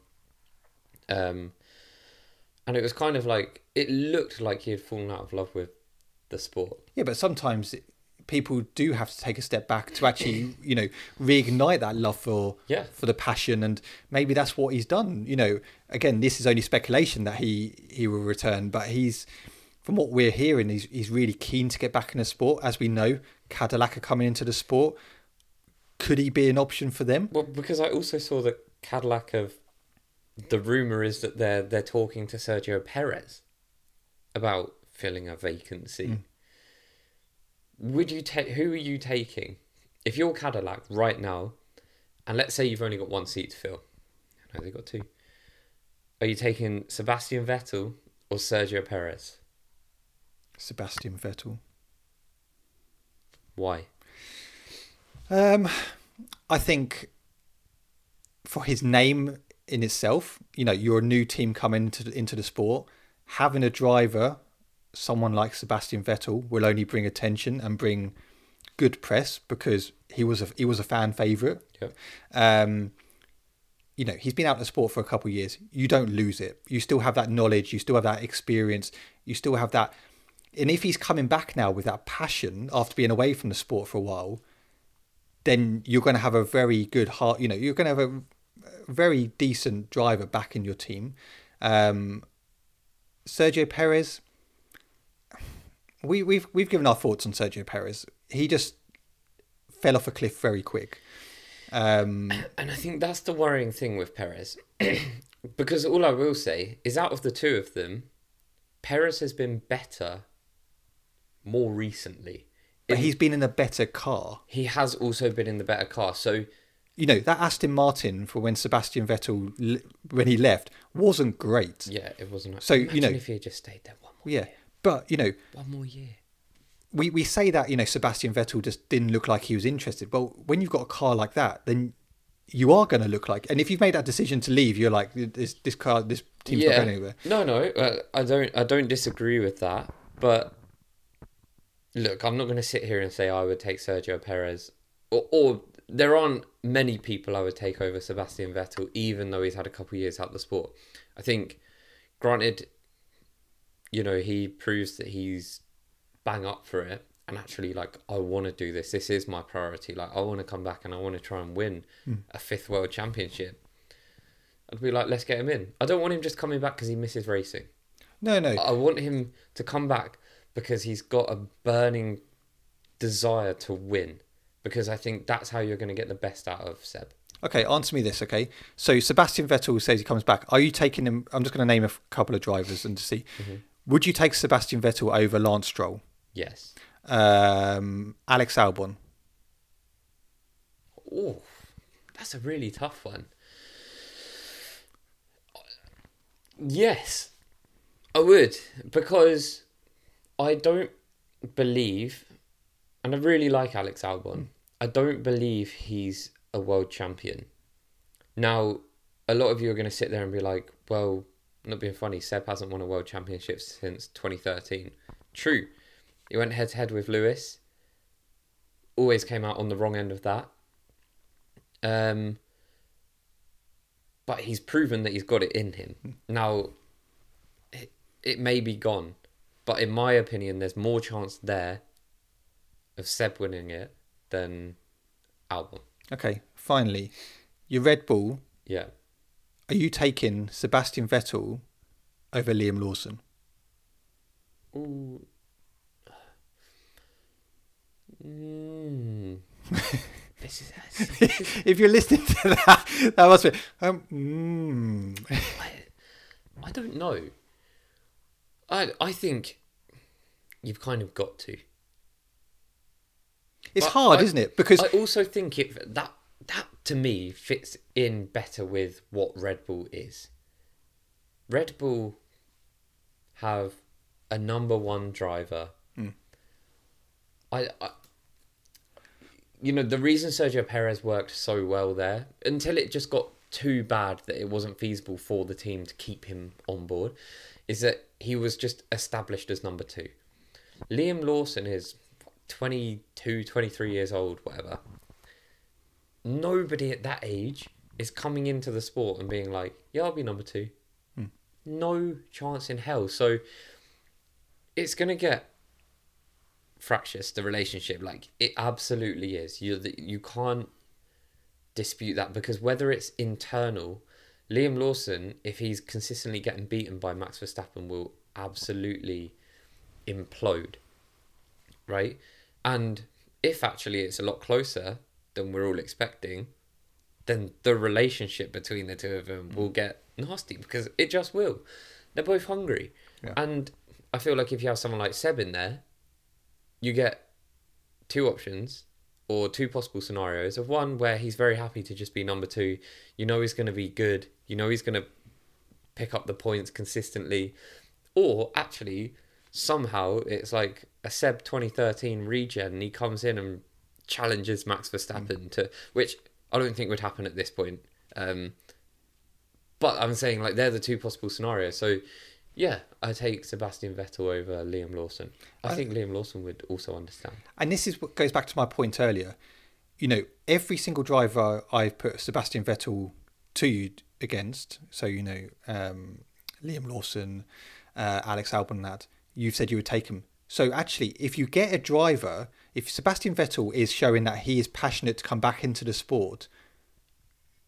Um, and it was kind of like, it looked like he had fallen out of love with the sport. Yeah, but sometimes it, people do have to take a step back to actually, you know, reignite that love for yeah. for the passion. And maybe that's what he's done. You know, again, this is only speculation that he, he will return. But he's, from what we're hearing, he's, he's really keen to get back in the sport. As we know, Cadillac are coming into the sport. Could he be an option for them? Well, because I also saw that Cadillac have... The rumour is that they're they're talking to Sergio Perez about filling a vacancy. Mm. Would you take... Who are you taking? If you're Cadillac right now, and let's say you've only got one seat to fill. No, they've got two. Are you taking Sebastian Vettel or Sergio Perez? Sebastian Vettel. Why? Um, I think for his name in itself, you know, you're a new team coming into into the sport. Having a driver, someone like Sebastian Vettel, will only bring attention and bring good press because he was a he was a fan favourite. Yep. Um, you know, he's been out in the sport for a couple of years. You don't lose it. You still have that knowledge. You still have that experience. You still have that. And if he's coming back now with that passion after being away from the sport for a while, then you're going to have a very good heart. You know, you're going to have a very decent driver back in your team. Um, Sergio Perez, we, we've we've given our thoughts on Sergio Perez. He just fell off a cliff very quick. Um, and I think that's the worrying thing with Perez. Because all I will say is out of the two of them, Perez has been better more recently. but In- he's been in a better car. he has also been in the better car. So, You know, that Aston Martin for when Sebastian Vettel, l- when he left, wasn't great. yeah, it wasn't. So, you Imagine know- if he had just stayed there one more Yeah. year. But, you know, One more year. we, we say that, you know, Sebastian Vettel just didn't look like he was interested. Well, when you've got a car like that, then you are going to look like, and if you've made that decision to leave, you're like, this this car, this team's not going anywhere. No, no, uh, I don't. I don't disagree with that. But look, I'm not going to sit here and say I would take Sergio Perez, or, or there aren't many people I would take over Sebastian Vettel, even though he's had a couple of years out of the sport. I think, granted, you know, he proves that he's bang up for it, and actually, like, I want to do this. This is my priority. Like, I want to come back and I want to try and win Hmm. a fifth world championship. I'd be like, let's get him in. I don't want him just coming back because he misses racing. No, no. I want him to come back because he's got a burning desire to win. Because I think that's how you're going to get the best out of Seb. Okay, answer me this, okay? So Sebastian Vettel says he comes back. Are you taking him? I'm just going to name a f- couple of drivers and to see. Mhm. Would you take Sebastian Vettel over Lance Stroll? Yes. Um, Alex Albon? Oh, that's a really tough one. Yes, I would, because I don't believe, and I really like Alex Albon, I don't believe he's a world champion. Now, a lot of you are going to sit there and be like, well, not being funny, Seb hasn't won a world championship since twenty thirteen. True. He went head to head with Lewis. Always came out on the wrong end of that. Um, but he's proven that he's got it in him. Now, it, it may be gone, but in my opinion, there's more chance there of Seb winning it than Albon. Okay, finally, your Red Bull. Yeah. Are you taking Sebastian Vettel over Liam Lawson? Ooh. Mm. This is, this is If you're listening to that, that must be. Um, mm. I, I don't know. I I think you've kind of got to. It's But hard, I- isn't it? Because I also think it that that to me fits in better with what Red Bull is. Red Bull have a number one driver. Mm. I, I you know, the reason Sergio Perez worked so well there, until it just got too bad that it wasn't feasible for the team to keep him on board, is that he was just established as number two. Liam Lawson is twenty-two, twenty-three years old, whatever. Nobody at that age is coming into the sport and being like, yeah, I'll be number two. Hmm. No chance in hell. So it's going to get fractious, the relationship. Like, it absolutely is. You you can't dispute that, because whether it's internal, Liam Lawson, if he's consistently getting beaten by Max Verstappen, will absolutely implode, right? And if actually it's a lot closer than we're all expecting, then the relationship between the two of them will get nasty, because it just will. They're both hungry. Yeah. And I feel like if you have someone like Seb in there, you get two options or two possible scenarios of one where he's very happy to just be number two. You know he's going to be good. You know he's going to pick up the points consistently. Or actually, somehow it's like a Seb twenty thirteen regen and he comes in and challenges Max Verstappen mm. to, which I don't think would happen at this point. Um, but I'm saying, like, they're the two possible scenarios. So, yeah, I take Sebastian Vettel over Liam Lawson. I, I think Liam Lawson would also understand. And this is what goes back to my point earlier. You know, every single driver I've put Sebastian Vettel to you against, so, you know, um, Liam Lawson, uh, Alex Albon, that, you've said you would take him. So actually, if you get a driver, if Sebastian Vettel is showing that he is passionate to come back into the sport,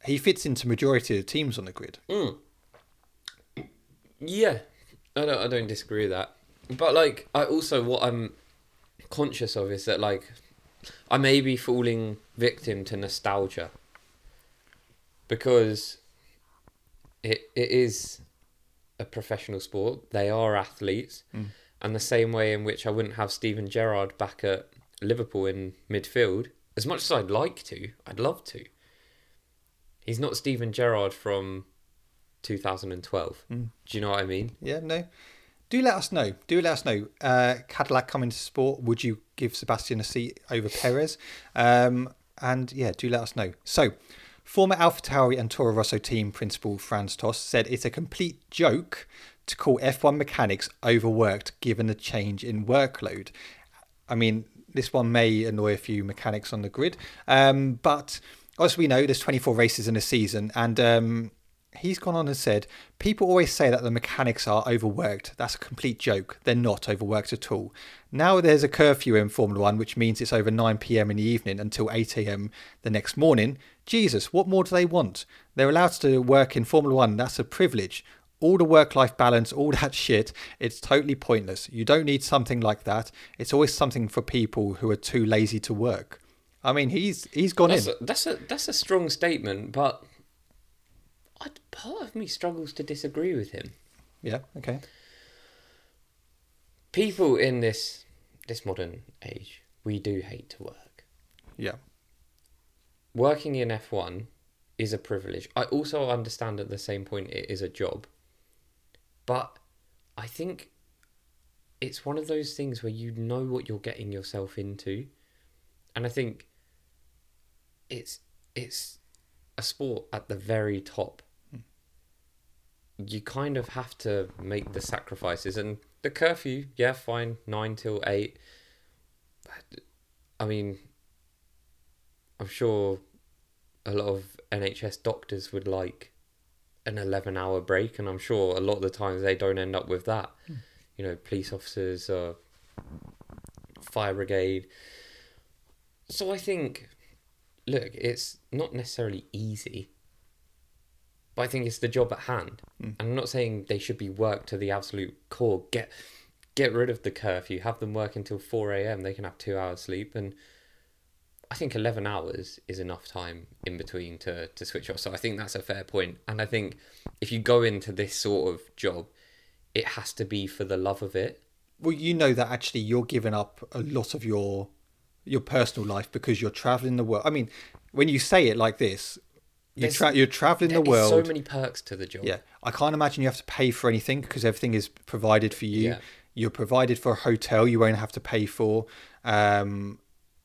he fits into majority of the teams on the grid. Mm. Yeah, I don't, I don't disagree with that. But, like, I also, what I'm conscious of is that, like, I may be falling victim to nostalgia. Because it it is a professional sport. They are athletes. Mm. And the same way in which I wouldn't have Steven Gerrard back at Liverpool in midfield, as much as I'd like to, I'd love to. He's not Steven Gerrard from two thousand twelve. Mm. Do you know what I mean? Yeah, no. Do let us know. Do let us know. Uh, Cadillac coming to sport. Would you give Sebastian a seat over Perez? Um, and yeah, do let us know. So, former AlphaTauri and Toro Rosso team principal Franz Tost said it's a complete joke to call F one mechanics overworked given the change in workload. I mean, this one may annoy a few mechanics on the grid, um, but as we know, there's twenty-four races in a season, and um, he's gone on and said, people always say that the mechanics are overworked. That's a complete joke. They're not overworked at all. Now there's a curfew in Formula One, which means it's over nine p.m. in the evening until eight a.m. the next morning. Jesus, what more do they want? They're allowed to work in Formula One. That's a privilege. All the work-life balance, all that shit, it's totally pointless. You don't need something like that. It's always something for people who are too lazy to work. I mean, he's he's gone that's in. A, that's a that's a strong statement, but I, part of me struggles to disagree with him. Yeah. Okay. People in this this modern age, we do hate to work. Yeah. Working in F one is a privilege. I also understand at the same point it is a job. But I think it's one of those things where you know what you're getting yourself into. And I think it's it's a sport at the very top. Hmm. You kind of have to make the sacrifices. And the curfew, yeah, fine, nine till eight. I mean, I'm sure a lot of N H S doctors would like an eleven hour break, and I'm sure a lot of the times they don't end up with that. Mm. You know, police officers, uh, fire brigade. So I think, look, it's not necessarily easy, but I think it's the job at hand. Mm. And I'm not saying they should be worked to the absolute core. Get get rid of the curfew, have them work until four a.m. They can have two hours sleep, and I think eleven hours is enough time in between to, to switch off. So I think that's a fair point. And I think if you go into this sort of job, it has to be for the love of it. Well, you know that actually you're giving up a lot of your your personal life because you're traveling the world. I mean, when you say it like this, you're, tra- you're traveling the world. There's so many perks to the job. Yeah. I can't imagine you have to pay for anything because everything is provided for you. Yeah. You're provided for a hotel you won't have to pay for. Um,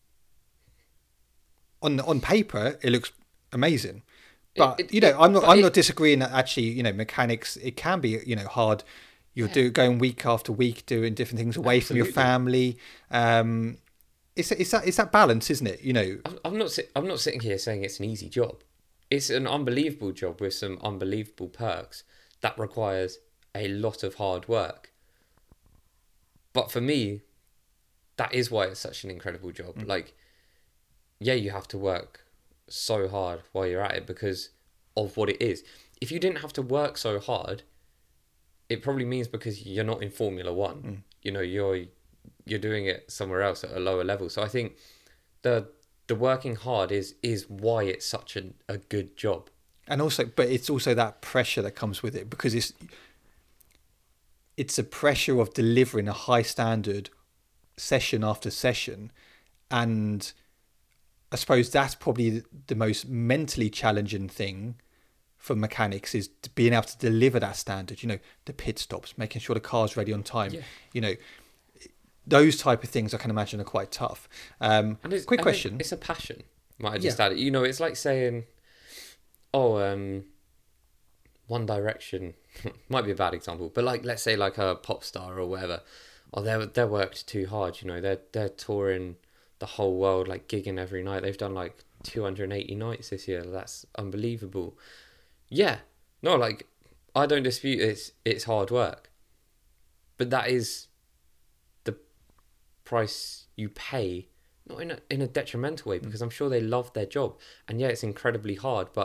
on on paper, it looks amazing. But, it, it, you know, I'm not I'm it, not disagreeing that actually, you know, mechanics, it can be, you know, hard. You're yeah. do, going week after week doing different things away Absolutely. From your family. Um, it's it's that it's that balance, isn't it? You know, I'm not I'm not sitting here saying it's an easy job. It's an unbelievable job with some unbelievable perks that requires a lot of hard work. But for me, that is why it's such an incredible job. Mm. Like, yeah, you have to work so hard while you're at it because of what it is. If you didn't have to work so hard, it probably means because you're not in Formula One. Mm. You know, you're you're doing it somewhere else at a lower level. So I think the the working hard is is why it's such a, a good job. And also, but it's also that pressure that comes with it because it's it's a pressure of delivering a high standard session after session. And I suppose that's probably the most mentally challenging thing for mechanics is being able to deliver that standard, you know, the pit stops, making sure the car's ready on time, yeah. you know, those type of things I can imagine are quite tough. Um, quick question. It's a passion, might I just yeah. add it. You know, it's like saying, oh, um, One Direction, might be a bad example, but like, let's say like a pop star or whatever, oh, they're, they're worked too hard, you know, they're, they're touring the whole world, like gigging every night. They've done like two hundred eighty nights this year. That's unbelievable. Yeah, no, like I don't dispute it's it's hard work, but that is the price you pay, not in a in a detrimental way, because I'm sure they love their job, and yeah, it's incredibly hard, but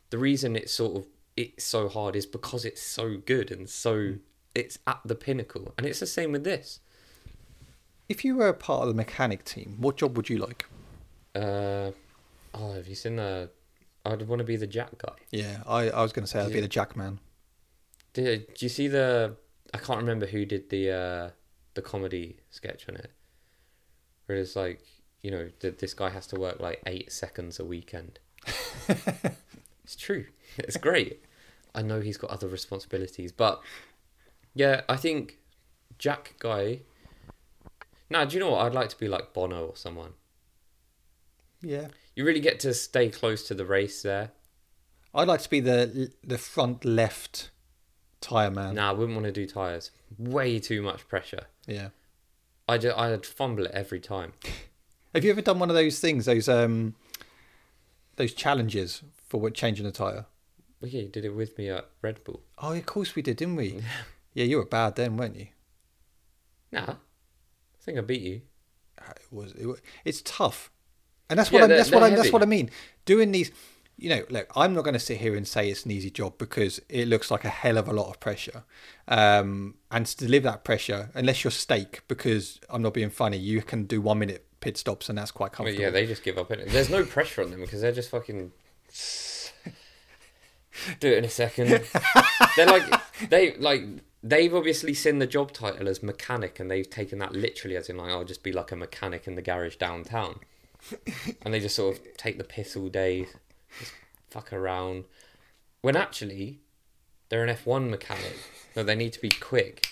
the reason it's sort of it's so hard is because it's so good and so mm. it's at the pinnacle. And it's the same with this. If you were a part of the mechanic team, what job would you like? Uh, oh, have you seen the? I'd want to be the jack guy. Yeah, I, I was going to say I'd yeah. be the jack man. Did, do you see the? I can't remember who did the uh, the comedy sketch on it. Where it's like, you know, th- this guy has to work like eight seconds a weekend. It's true. It's great. I know he's got other responsibilities, but yeah, I think jack guy. Now, do you know what? I'd like to be like Bono or someone. Yeah. You really get to stay close to the race there. I'd like to be the the front left tyre man. Nah, I wouldn't want to do tyres. Way too much pressure. Yeah. I'd, I'd fumble it every time. Have you ever done one of those things, those um, those challenges for what changing a tyre? Well, yeah, you did it with me at Red Bull. Oh, of course we did, didn't we? Yeah, you were bad then, weren't you? Nah, I think I beat you. It was. It, it's tough, and that's what Yeah, I, they're- that's what they're I that's heavy. what I mean. Doing these, you know, look, I'm not going to sit here and say it's an easy job because it looks like a hell of a lot of pressure, um, and to deliver that pressure, unless you're steak, because I'm not being funny, you can do one minute pit stops and that's quite But comfortable. yeah, they just give up. In it. There's no pressure on them because they're just fucking do it in a second. They're like they like they've obviously seen the job title as mechanic, and they've taken that literally as in like I'll just be like a mechanic in the garage downtown, and they just sort of take the piss all day, just fuck around. When actually, they're an F one mechanic, but they need to be quick.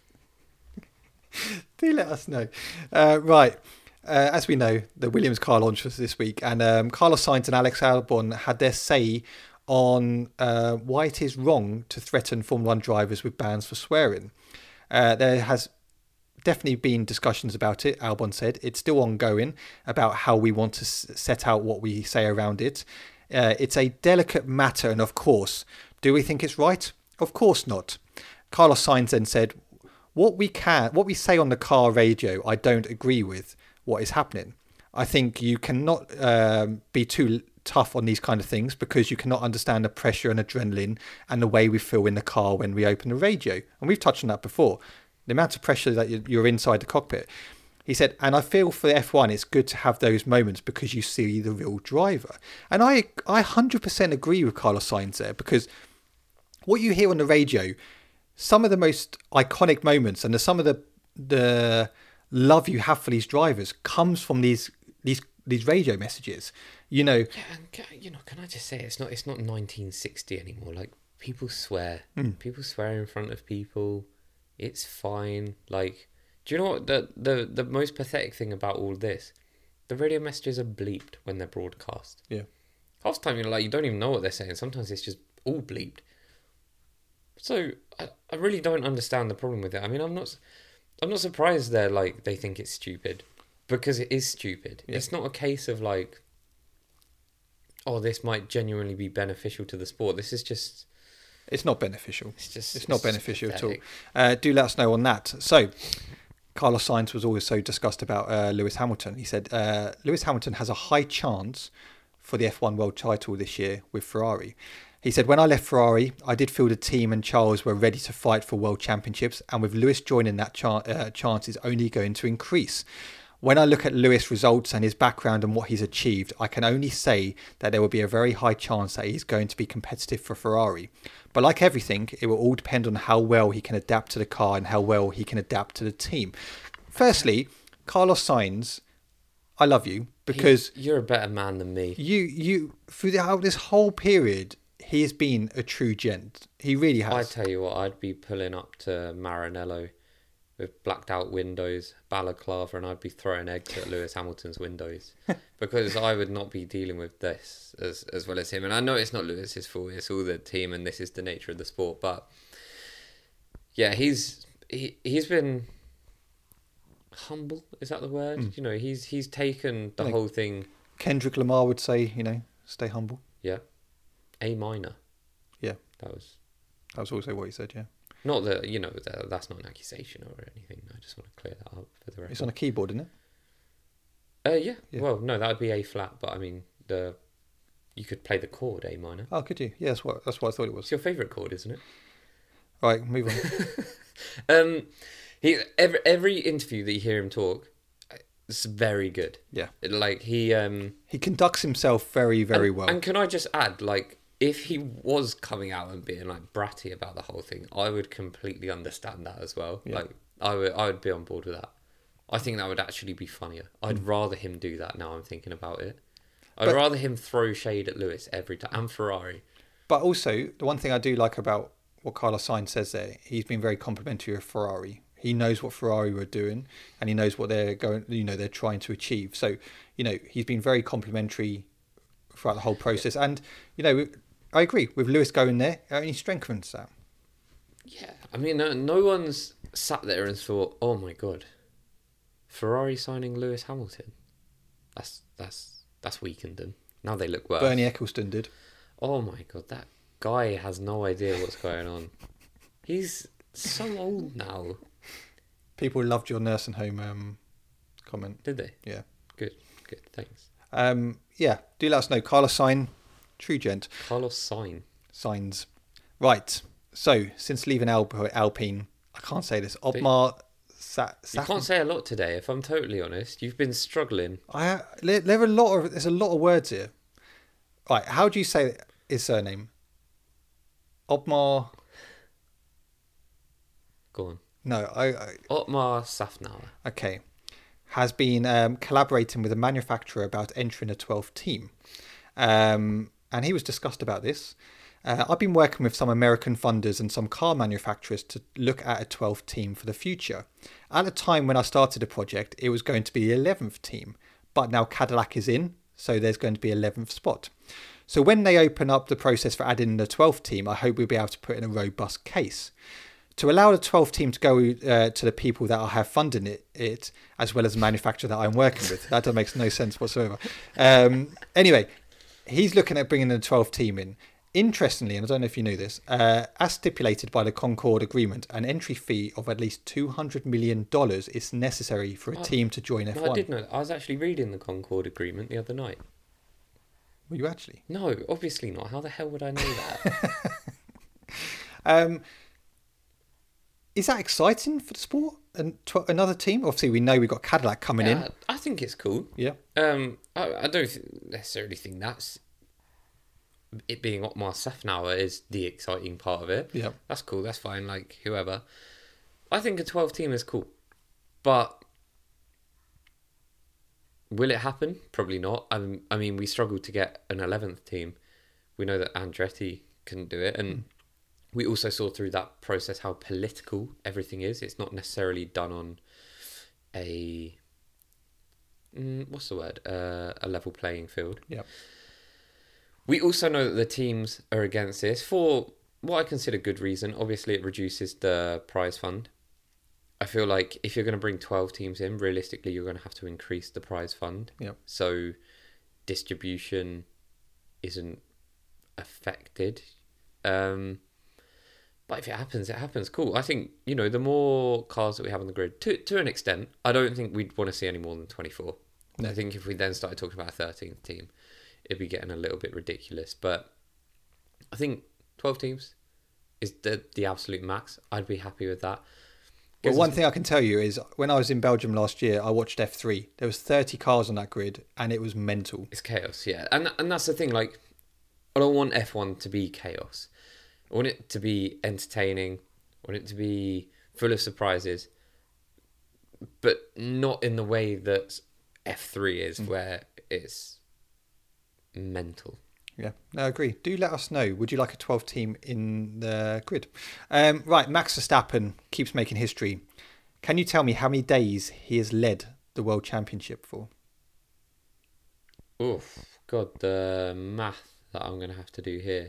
Do let us know. Uh, right. Uh, as we know, the Williams car launch was this week, and um, Carlos Sainz and Alex Albon had their say on uh, why it is wrong to threaten Formula One drivers with bans for swearing. Uh, there has definitely been discussions about it, Albon said. It's still ongoing about how we want to s- set out what we say around it. Uh, it's a delicate matter, and of course, do we think it's right? Of course not. Carlos Sainz then said, what we can, what we say on the car radio, I don't agree with what is happening. I think you cannot um, be too tough on these kind of things because you cannot understand the pressure and adrenaline and the way we feel in the car when we open the radio. And we've touched on that before. The amount of pressure that you're inside the cockpit. He said, and I feel for F one, it's good to have those moments because you see the real driver. And I, I one hundred percent agree with Carlos Sainz there, because what you hear on the radio, some of the most iconic moments and the, some of the the love you have for these drivers comes from these these these radio messages. You know, Yeah, and ca- you know, can I just say it's not it's not nineteen sixty anymore. Like people swear, Mm. people swear in front of people. It's fine. Like, do you know what the the the most pathetic thing about all this? The radio messages are bleeped when they're broadcast. Yeah. Half the time, you know, like you don't even know what they're saying. Sometimes it's just all bleeped. So I, I really don't understand the problem with it. I mean, I'm not I'm not surprised they're like they think it's stupid, because it is stupid. Yeah. It's not a case of like, oh, this might genuinely be beneficial to the sport. This is just it's not beneficial. it's just It's not just beneficial at all. pathetic. Uh, do let us know on that. So, Carlos Sainz was also discussed about uh, Lewis Hamilton. He said uh, Lewis Hamilton has a high chance for the F one world title this year with Ferrari. He said, when I left Ferrari, I did feel the team and Charles were ready to fight for world championships, and with Lewis joining, that chan- uh, chance is only going to increase. When I look at Lewis' results and his background and what he's achieved, I can only say that there will be a very high chance that he's going to be competitive for Ferrari. But like everything, it will all depend on how well he can adapt to the car and how well he can adapt to the team. Firstly, Carlos Sainz, I love you because He- you're a better man than me. you you throughout this whole period, he has been a true gent. He really I has. tell you what, I'd be pulling up to Maranello with blacked out windows, balaclava, and I'd be throwing eggs at Lewis Hamilton's windows because I would not be dealing with this as as well as him. And I know it's not Lewis's fault; it's all the team, and this is the nature of the sport. But yeah, he's he he's been humble. Is that the word? Mm. You know, he's he's taken the Like- whole thing. Kendrick Lamar would say, you know, stay humble. Yeah, A minor. Yeah. that was. That was also what he said, yeah. Not that, you know, that, that's not an accusation or anything. I just want to clear that up for the record. It's on a keyboard, isn't it? Uh, yeah. Yeah. Well, no, that would be A flat, but I mean, the you could play the chord A minor. Oh, could you? Yeah, that's what that's what I thought it was. It's your favourite chord, isn't it? Right, move on. um, he every every interview that you hear him talk, it's very good. Yeah, like he um he conducts himself very very and, well. And can I just add, like, if he was coming out and being like bratty about the whole thing, I would completely understand that as well. Yeah. Like, I would I would be on board with that. I think that would actually be funnier. I'd mm. rather him do that now I'm thinking about it. I'd but, rather him throw shade at Lewis every time and Ferrari. But also, the one thing I do like about what Carlos Sainz says there, he's been very complimentary of Ferrari. He knows what Ferrari were doing, and he knows what they're going. You know, they're trying to achieve. So, you know, he's been very complimentary throughout the whole process. And you know, I agree with Lewis going there. It only strengthens that. Yeah, I mean, no, no one's sat there and thought, "Oh my god, Ferrari signing Lewis Hamilton." That's that's that's weakened them. Now they look worse. Bernie Ecclestone did. Oh my god, that guy has no idea what's going on. He's so old now. People loved your nursing home um, comment. Did they? Yeah. Good, good, thanks. Um, yeah, do let us know. Carlos Sainz, true gent. Carlos Sainz. Sainz. Right, so since leaving Alp- Alpine, I can't say this, Otmar... Sa- you can't say a lot today, if I'm totally honest. You've been struggling. I there are a lot of there's a lot of words here. Right, how do you say his surname? Otmar. Go on. No, I. I Otmar Safnauer. Okay, has been um, collaborating with a manufacturer about entering a twelfth team, um, and he was discussed about this. Uh, I've been working with some American funders and some car manufacturers to look at a twelfth team for the future. At the time when I started the project, it was going to be the eleventh team, but now Cadillac is in, so there's going to be eleventh spot. So when they open up the process for adding the twelfth team, I hope we'll be able to put in a robust case. To allow the twelfth team to go uh, to the people that I have funding it, it, as well as the manufacturer that I'm working with. That makes no sense whatsoever. Um, anyway, he's looking at bringing the twelfth team in. Interestingly, and I don't know if you knew this, uh, as stipulated by the Concord Agreement, an entry fee of at least two hundred million dollars is necessary for a oh, team to join F one. No, I did know that. I was actually reading the Concord Agreement the other night. Were you actually? No, obviously not. How the hell would I know that? um, is that exciting for the sport? And tw- another team? Obviously, we know we've got Cadillac coming yeah, in. I think it's cool. Yeah. Um, I, I don't th- necessarily think that's... It being Otmar Safnauer is the exciting part of it. Yeah. That's cool. That's fine. Like, whoever. I think a twelve team is cool. But will it happen? Probably not. I mean, I mean, we struggled to get an eleventh team. We know that Andretti couldn't do it. And mm. we also saw through that process how political everything is. It's not necessarily done on a... Mm, what's the word? Uh, a level playing field. Yeah. We also know that the teams are against this for what I consider good reason. Obviously, it reduces the prize fund. I feel like if you're going to bring twelve teams in, realistically, you're going to have to increase the prize fund. Yep. So distribution isn't affected. Um, but if it happens, it happens. Cool. I think, you know, the more cars that we have on the grid, to to an extent, I don't think we'd want to see any more than twenty-four. No. I think if we then started talking about a thirteenth team, it'd be getting a little bit ridiculous. But I think twelve teams is the the absolute max. I'd be happy with that. Well, one thing I can tell you is when I was in Belgium last year, I watched F three. There was thirty cars on that grid, and it was mental. It's chaos, yeah. And and that's the thing, like, I don't want F one to be chaos. I want it to be entertaining. I want it to be full of surprises. But not in the way that F three is, mm. where it's mental. Yeah, no, I agree. Do let us know. Would you like a twelve team in the grid? Um, right, Max Verstappen keeps making history. Can you tell me how many days he has led the World Championship for? Oof, God, the math that I'm going to have to do here.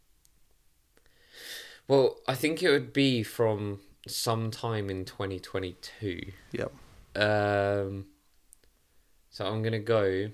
Well, I think it would be from sometime in twenty twenty-two. Yep. Um, so I'm going to go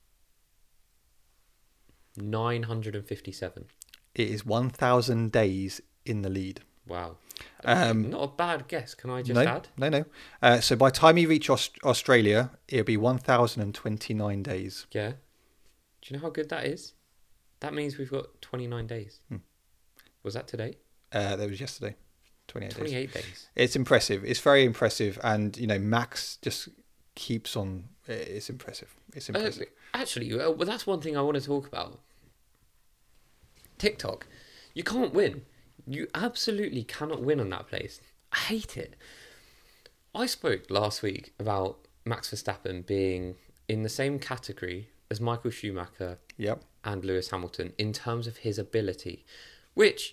nine hundred fifty-seven. It is one thousand days in the lead. Wow. Um, Not a bad guess. Can I just no, add? No, no. Uh, so by the time you reach Aust- Australia, it'll be one thousand twenty-nine days. Yeah. Do you know how good that is? That means we've got twenty-nine days. Hmm. Was that today? Uh, that was yesterday. twenty-eight, twenty-eight days. days. It's impressive. It's very impressive. And, you know, Max just keeps on. It's impressive. It's impressive. Uh, actually, uh, well, that's one thing I want to talk about. TikTok. You can't win. You absolutely cannot win on that place. I hate it. I spoke last week about Max Verstappen being in the same category as Michael Schumacher Yep. and Lewis Hamilton in terms of his ability, which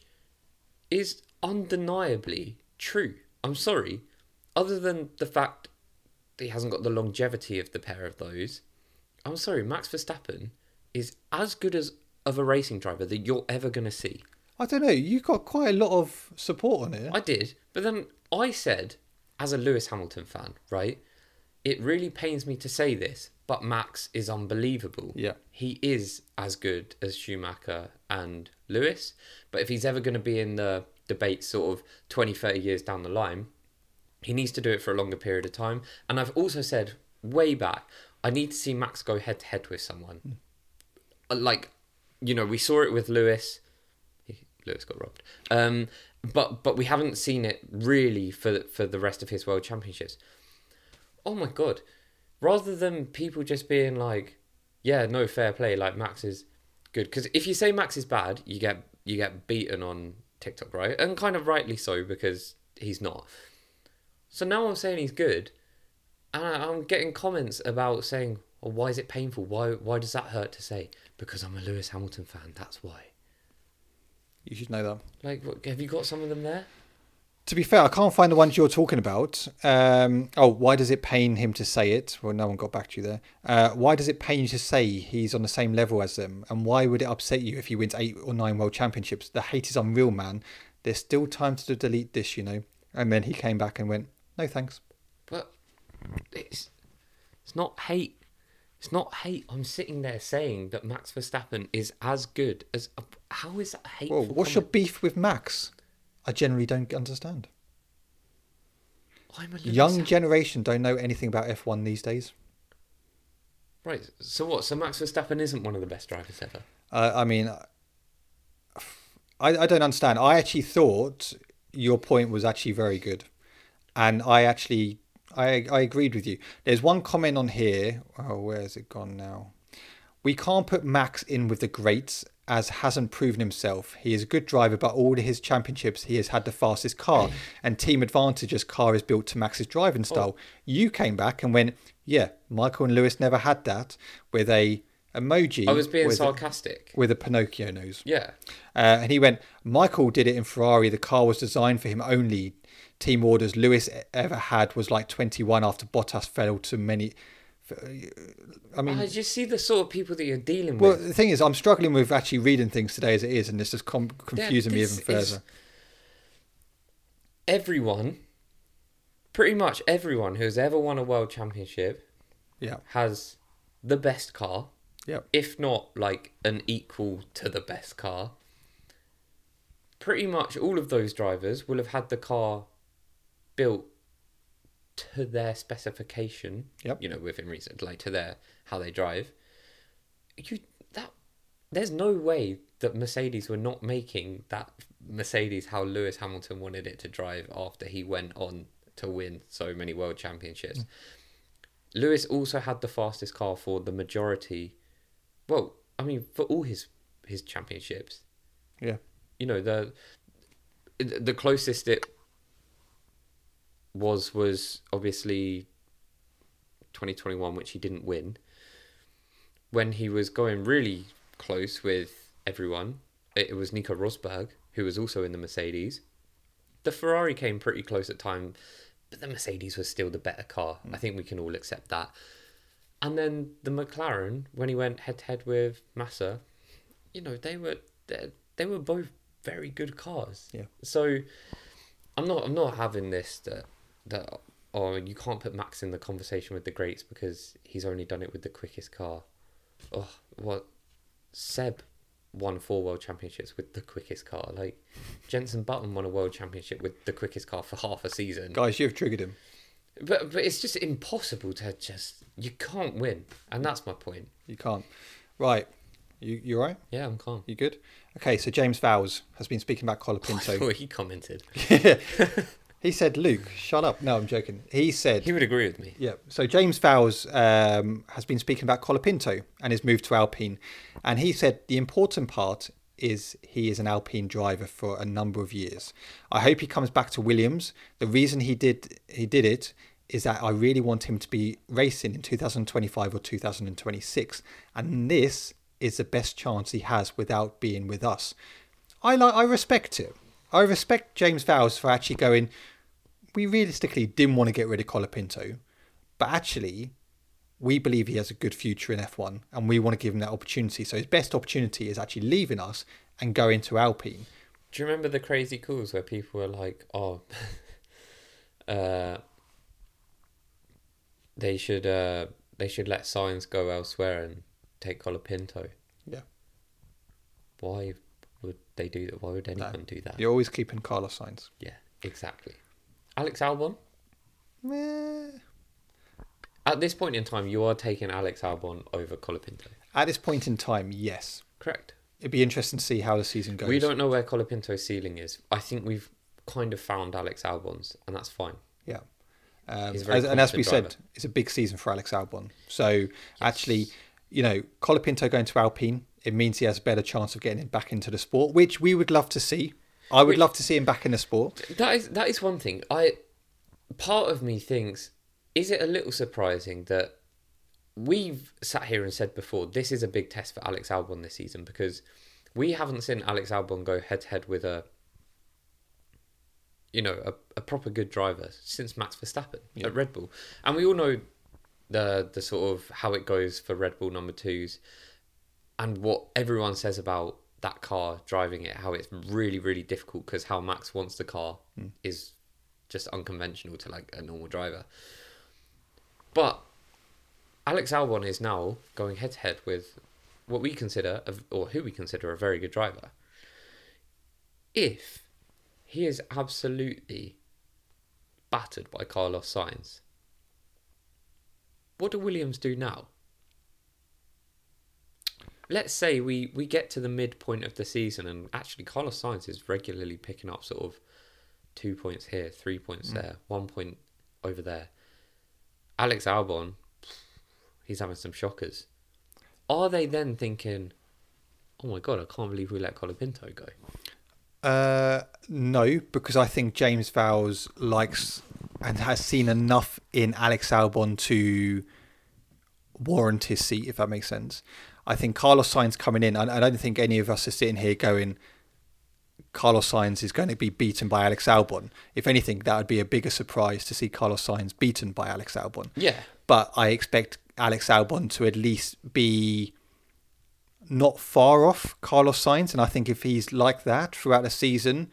is undeniably true. I'm sorry. Other than the fact that he hasn't got the longevity of the pair of those, I'm sorry, Max Verstappen is as good as of a racing driver that you're ever going to see. I don't know. You got quite a lot of support on it. I did, but then I said, as a Lewis Hamilton fan, right, it really pains me to say this, but Max is unbelievable. Yeah. He is as good as Schumacher and Lewis, but if he's ever going to be in the debate sort of twenty, thirty years down the line, he needs to do it for a longer period of time. And I've also said way back, I need to see Max go head to head with someone. Mm. Like, you know, we saw it with Lewis. Lewis got robbed. Um, but but we haven't seen it really for for the rest of his world championships. Oh my god! Rather than people just being like, "Yeah, no fair play," like Max is good. Because if you say Max is bad, you get you get beaten on TikTok, right? And kind of rightly so, because he's not. So now I'm saying he's good, and I, I'm getting comments about saying, "Oh, why is it painful? Why why does that hurt to say?" Because I'm a Lewis Hamilton fan. That's why. You should know that. Like, what, have you got some of them there? To be fair, I can't find the ones you're talking about. Um, oh, why does it pain him to say it? Well, no one got back to you there. Uh, why does it pain you to say he's on the same level as them? And why would it upset you if he wins eight or nine world championships? The hate is unreal, man. There's still time to delete this, you know. And then he came back and went, no thanks. But it's it's not hate. It's not hate. I'm sitting there saying that Max Verstappen is as good as... How is that a hateful Well, what's comment? your beef with Max? I generally don't understand. I'm a Lewis Young Ham- generation don't know anything about F one these days. Right, so what? So Max Verstappen isn't one of the best drivers ever? Uh, I mean, I, I don't understand. I actually thought your point was actually very good. And I actually, I, I agreed with you. There's one comment on here. Oh, where has it gone now? We can't put Max in with the greats as hasn't proven himself. He is a good driver, but all his championships, he has had the fastest car. And Team Advantage's car is built to Max's driving style. Oh. You came back and went, yeah, Michael and Lewis never had that, with a emoji. I was being with sarcastic. A, with a Pinocchio nose. Yeah. Uh, and he went, Michael did it in Ferrari. The car was designed for him only. Team orders Lewis ever had was like twenty-one after Bottas fell to many... I mean, I just see the sort of people that you're dealing well, with. Well, the thing is, I'm struggling with actually reading things today as it is, and it's just com- confusing yeah, me even further. Everyone, pretty much everyone who's ever won a world championship, yeah, has the best car. Yeah, if not like an equal to the best car. Pretty much all of those drivers will have had the car built to their specification, yep. you know, within reason, like to their how they drive. You that there's no way that Mercedes were not making that Mercedes how Lewis Hamilton wanted it to drive after he went on to win so many world championships. Mm. Lewis also had the fastest car for the majority. Well, I mean, for all his his championships. Yeah, you know the the closest it. was was obviously twenty twenty-one, which he didn't win. When he was going really close with everyone, it was Nico Rosberg, who was also in the Mercedes. The Ferrari came pretty close at time, but the Mercedes was still the better car. Mm. I think we can all accept that. And then the McLaren, when he went head-to-head with Massa, you know, they were they, they were both very good cars. Yeah. So I'm not I'm not having this that that oh you can't put Max in the conversation with the greats because he's only done it with the quickest car. Oh, what Seb won four world championships with the quickest car. Like Jenson Button won a world championship with the quickest car for half a season. Guys, you've triggered him. But but it's just impossible to just you can't win, and that's my point. You can't. Right. You you all right? Yeah, I'm calm. You good? Okay, so James Vowles has been speaking about Colapinto. I thought he commented. He said, Luke, shut up. No, I'm joking. He said... He would agree with me. Yeah, so James Vowles um, has been speaking about Colapinto and his move to Alpine. And he said the important part is he is an Alpine driver for a number of years. I hope he comes back to Williams. The reason he did he did it is that I really want him to be racing in two thousand twenty-five or two thousand twenty-six. And this is the best chance he has without being with us. I like. I respect it. I respect James Vowles for actually going... We realistically didn't want to get rid of Colapinto, but actually, we believe he has a good future in F one, and we want to give him that opportunity. So his best opportunity is actually leaving us and going to Alpine. Do you remember the crazy calls where people were like, "Oh, uh, they should uh, they should let Sainz go elsewhere and take Colapinto"? Yeah. Why would they do that? Why would anyone No. do that? You're always keeping Carlos Sainz. Yeah, exactly. Alex Albon? Meh. At this point in time, you are taking Alex Albon over Colapinto. At this point in time, yes. Correct. It'd be interesting to see how the season goes. We don't know where Colapinto's ceiling is. I think we've kind of found Alex Albon's, and that's fine. Yeah. Um, He's a very as, and as we confident said, it's a big season for Alex Albon. So actually, you know, Colapinto going to Alpine, it means he has a better chance of getting him back into the sport, which we would love to see. I would Which- love to see him back in the sport. That is that is one thing. I part of me thinks, is it a little surprising that we've sat here and said before this is a big test for Alex Albon this season, because we haven't seen Alex Albon go head to head with a you know a, a proper good driver since Max Verstappen Yeah. at Red Bull, and we all know the the sort of how it goes for Red Bull number twos, and what everyone says about that car driving it, how it's really really difficult because how Max wants the car Mm. is just unconventional to like a normal driver. But Alex Albon is now going head to head with what we consider a, or who we consider a very good driver. If he is absolutely battered by Carlos Sainz, what do Williams do now? Let's say we, we get to the midpoint of the season and actually Carlos Sainz is regularly picking up sort of two points here, three points Mm. there, one point over there. Alex Albon, he's having some shockers. Are they then thinking, oh my God, I can't believe we let Colapinto go? Uh, no, because I think James Vowles likes and has seen enough in Alex Albon to warrant his seat, if that makes sense. I think Carlos Sainz coming in, I I don't think any of us are sitting here going, Carlos Sainz is going to be beaten by Alex Albon. If anything, that would be a bigger surprise to see Carlos Sainz beaten by Alex Albon. Yeah. But I expect Alex Albon to at least be not far off Carlos Sainz. And I think if he's like that throughout the season,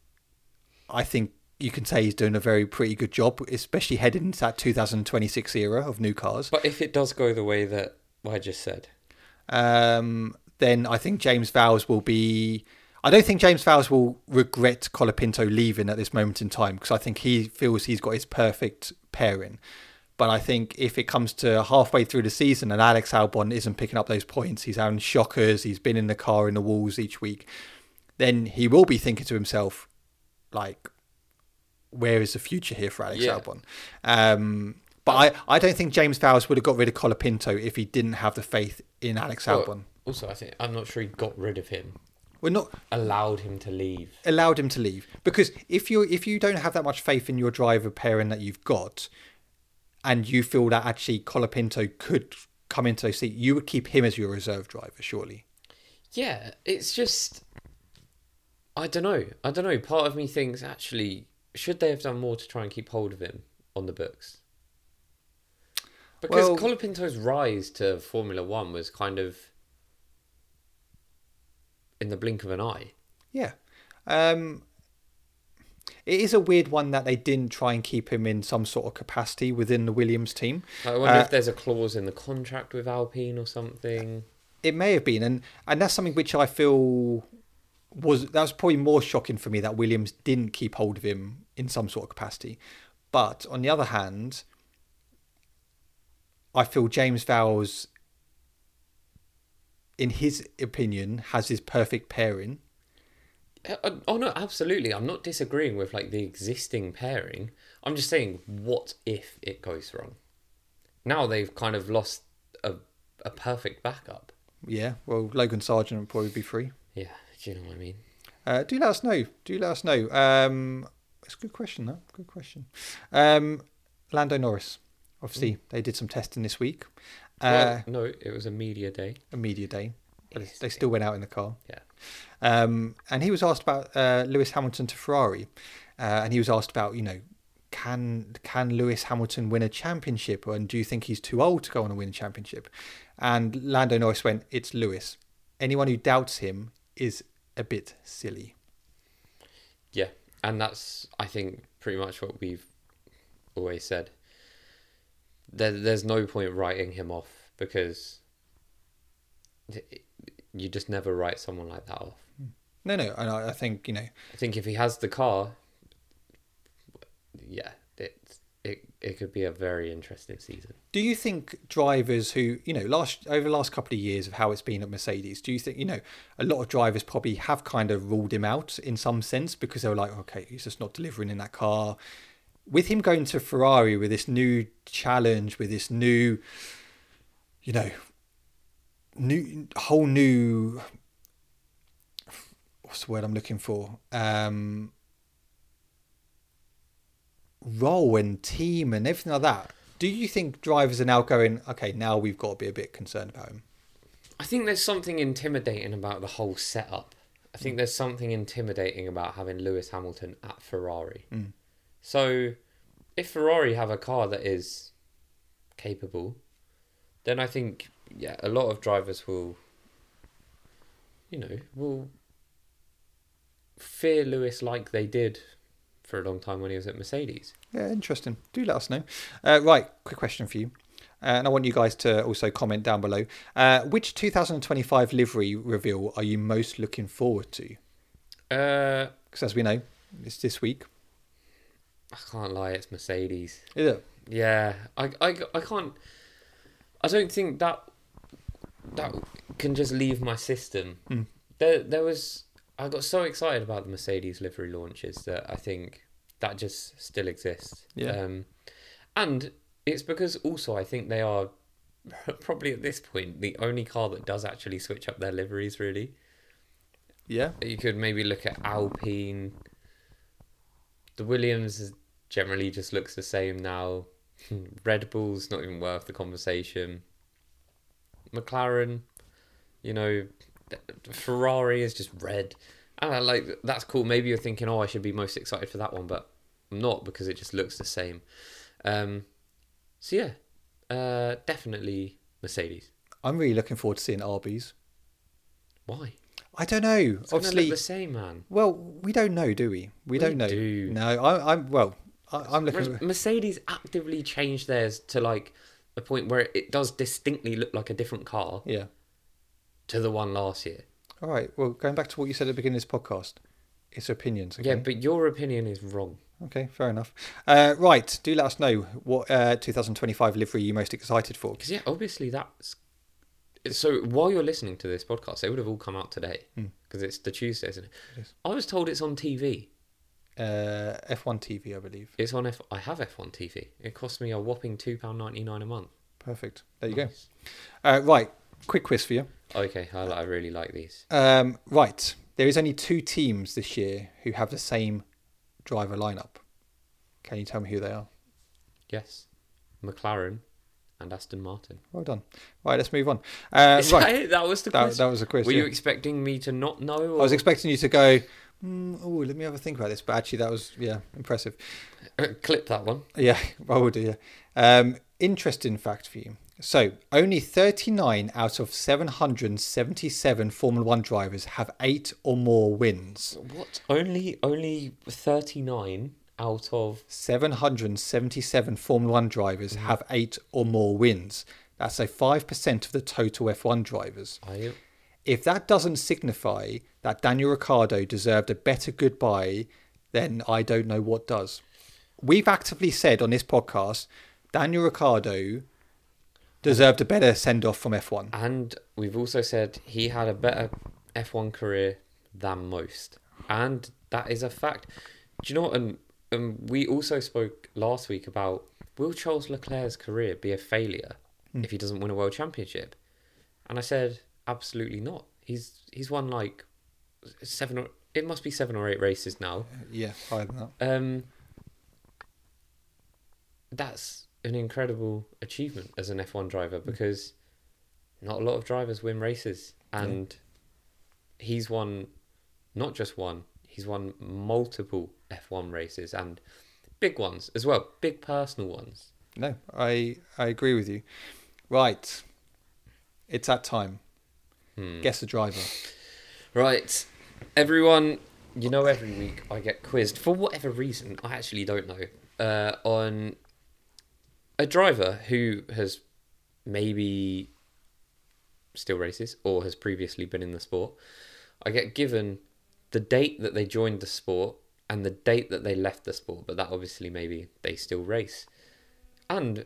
I think you can say he's doing a very pretty good job, especially heading into that two thousand twenty-six era of new cars. But if it does go the way that I just said, Um, then I think James Vowles will be... I don't think James Vowles will regret Colapinto leaving at this moment in time, because I think he feels he's got his perfect pairing. But I think if it comes to halfway through the season and Alex Albon isn't picking up those points, he's having shockers, he's been in the car in the walls each week, then he will be thinking to himself, like, where is the future here for Alex Yeah. Albon? Um, but I, I don't think James Vowles would have got rid of Colapinto if he didn't have the faith in Alex Well, Albon. also I think I'm not sure he got rid of him, We're not allowed him to leave. allowed him to leave, because if you if you don't have that much faith in your driver pairing that you've got, and you feel that actually Colapinto could come into a seat, you would keep him as your reserve driver, surely. Yeah, it's just I don't know. I don't know. Part of me thinks actually should they have done more to try and keep hold of him on the books? Because Well- Colapinto's rise to Formula One was kind of in the blink of an eye. Yeah. Um, it is a weird one that they didn't try and keep him in some sort of capacity within the Williams team. I wonder Uh, if there's a clause in the contract with Alpine or something. It may have been, and and that's something which I feel was that was probably more shocking for me, that Williams didn't keep hold of him in some sort of capacity. But on the other hand, I feel James Vowles in his opinion, has his perfect pairing. Uh, Oh no, absolutely. I'm not disagreeing with like the existing pairing. I'm just saying, what if it goes wrong? Now they've kind of lost a a perfect backup. Yeah, well, Logan Sargent would probably be free. Yeah, do you know what I mean? Uh, do let us know. Do let us know. Um, it's a good question, though. Good question. Um, Lando Norris. Obviously, mm. they did some testing this week. Well, Uh, no, it was a media day. A media day. But they still went out in the car. Yeah. Um, and he was asked about uh, Lewis Hamilton to Ferrari. Uh, and he was asked about, you know, can can Lewis Hamilton win a championship? And do you think he's too old to go on and win a championship? And Lando Norris went, it's Lewis. Anyone who doubts him is a bit silly. Yeah. And that's, I think, pretty much what we've always said. There, there's no point writing him off because you just never write someone like that off. No, no. And I, I think, you know... I think if he has the car, yeah, it, it, it could be a very interesting season. Do you think drivers who, you know, last over the last couple of years of how it's been at Mercedes, do you think, you know, a lot of drivers probably have kind of ruled him out in some sense because they were like, okay, he's just not delivering in that car. With him going to Ferrari with this new challenge, with this new, you know, new whole new, what's the word I'm looking for? Um, role and team and everything like that. Do you think drivers are now going, okay, now we've got to be a bit concerned about him? I think there's something intimidating about the whole setup. I think Mm. there's something intimidating about having Lewis Hamilton at Ferrari. Mm. So if Ferrari have a car that is capable, then I think, yeah, a lot of drivers will, you know, will fear Lewis like they did for a long time when he was at Mercedes. Yeah, interesting. Do let us know. Uh, right, quick question for you. Uh, and I want you guys to also comment down below. Uh, which two thousand twenty-five livery reveal are you most looking forward to? Uh, Because as we know, it's this week. I can't lie, it's Mercedes. Is it? Yeah, I, I, I can't... I don't think that that can just leave my system. Mm. There, there was... I got so excited about the Mercedes livery launches that I think that just still exists. Yeah. Um, and it's because also I think they are probably at this point the only car that does actually switch up their liveries, really. Yeah. You could maybe look at Alpine. The Williams generally just looks the same now. Red Bull's not even worth the conversation. McLaren, you know, Ferrari is just red. And I like, that's cool. Maybe you're thinking, oh, I should be most excited for that one, but I'm not because it just looks the same. Um, so yeah, uh, definitely Mercedes. I'm really looking forward to seeing R Bs. Why? I don't know. It's gonna Obviously, look the same, man. well, we don't know, do we? We, We don't know. do. No, I, I'm well. I, I'm looking. Mer- Mercedes actively changed theirs to like a point where it does distinctly look like a different car Yeah. to the one last year. All right. Well, going back to what you said at the beginning of this podcast, it's opinions. Okay? Yeah, but your opinion is wrong. Okay, fair enough. Uh, right. Do let us know what uh, two thousand twenty-five livery you're most excited for. Because yeah, obviously that's... So while you're listening to this podcast, they would have all come out today because it's the Tuesday, isn't it? It is. I was told it's on T V. Uh, F one T V, I believe. It's on F. I have F one T V. It costs me a whopping two pound ninety nine a month. Perfect. There you Nice. go. Uh, right. Quick quiz for you. Okay, I, I really like these. Um, right. There is only two teams this year who have the same driver lineup. Can you tell me who they are? Yes, McLaren and Aston Martin. Well done. Right, let's move on. Uh, Is right. that it? That was the That, quiz. that was a quiz. Were yeah. you expecting me to not know? Or... I was expecting you to go, mm, oh, let me have a think about this. But actually, that was, yeah, impressive. Clip that one. Yeah, I will do, yeah. Um, interesting fact for you. So, only thirty-nine out of seven hundred seventy-seven Formula One drivers have eight or more wins. What? Only only thirty nine out of. seven hundred seventy-seven Formula One drivers Mhm. have eight or more wins. That's a five percent of the total F one drivers. I If that doesn't signify that Daniel Ricciardo deserved a better goodbye, then I don't know what does. We've actively said on this podcast, Daniel Ricciardo deserved a better send off from F one. And we've also said he had a better F one career than most. And that is a fact. Do you know what? And, and we also spoke last week about, will Charles Leclerc's career be a failure mm. if he doesn't win a world championship? And I said, absolutely not. He's he's won like seven or it must be seven or eight races now. Yeah, higher than that. Um, that's an incredible achievement as an F one driver because not a lot of drivers win races, and yeah. he's won not just one, he's won multiple F one races and big ones as well, big personal ones. No, I I agree with you. Right, it's that time. Hmm. Guess the driver. Right, everyone. You know, every week I get quizzed for whatever reason. I actually don't know. Uh, on a driver who has maybe still races or has previously been in the sport. I get given the date that they joined the sport and the date that they left the sport, but that obviously maybe they still race. And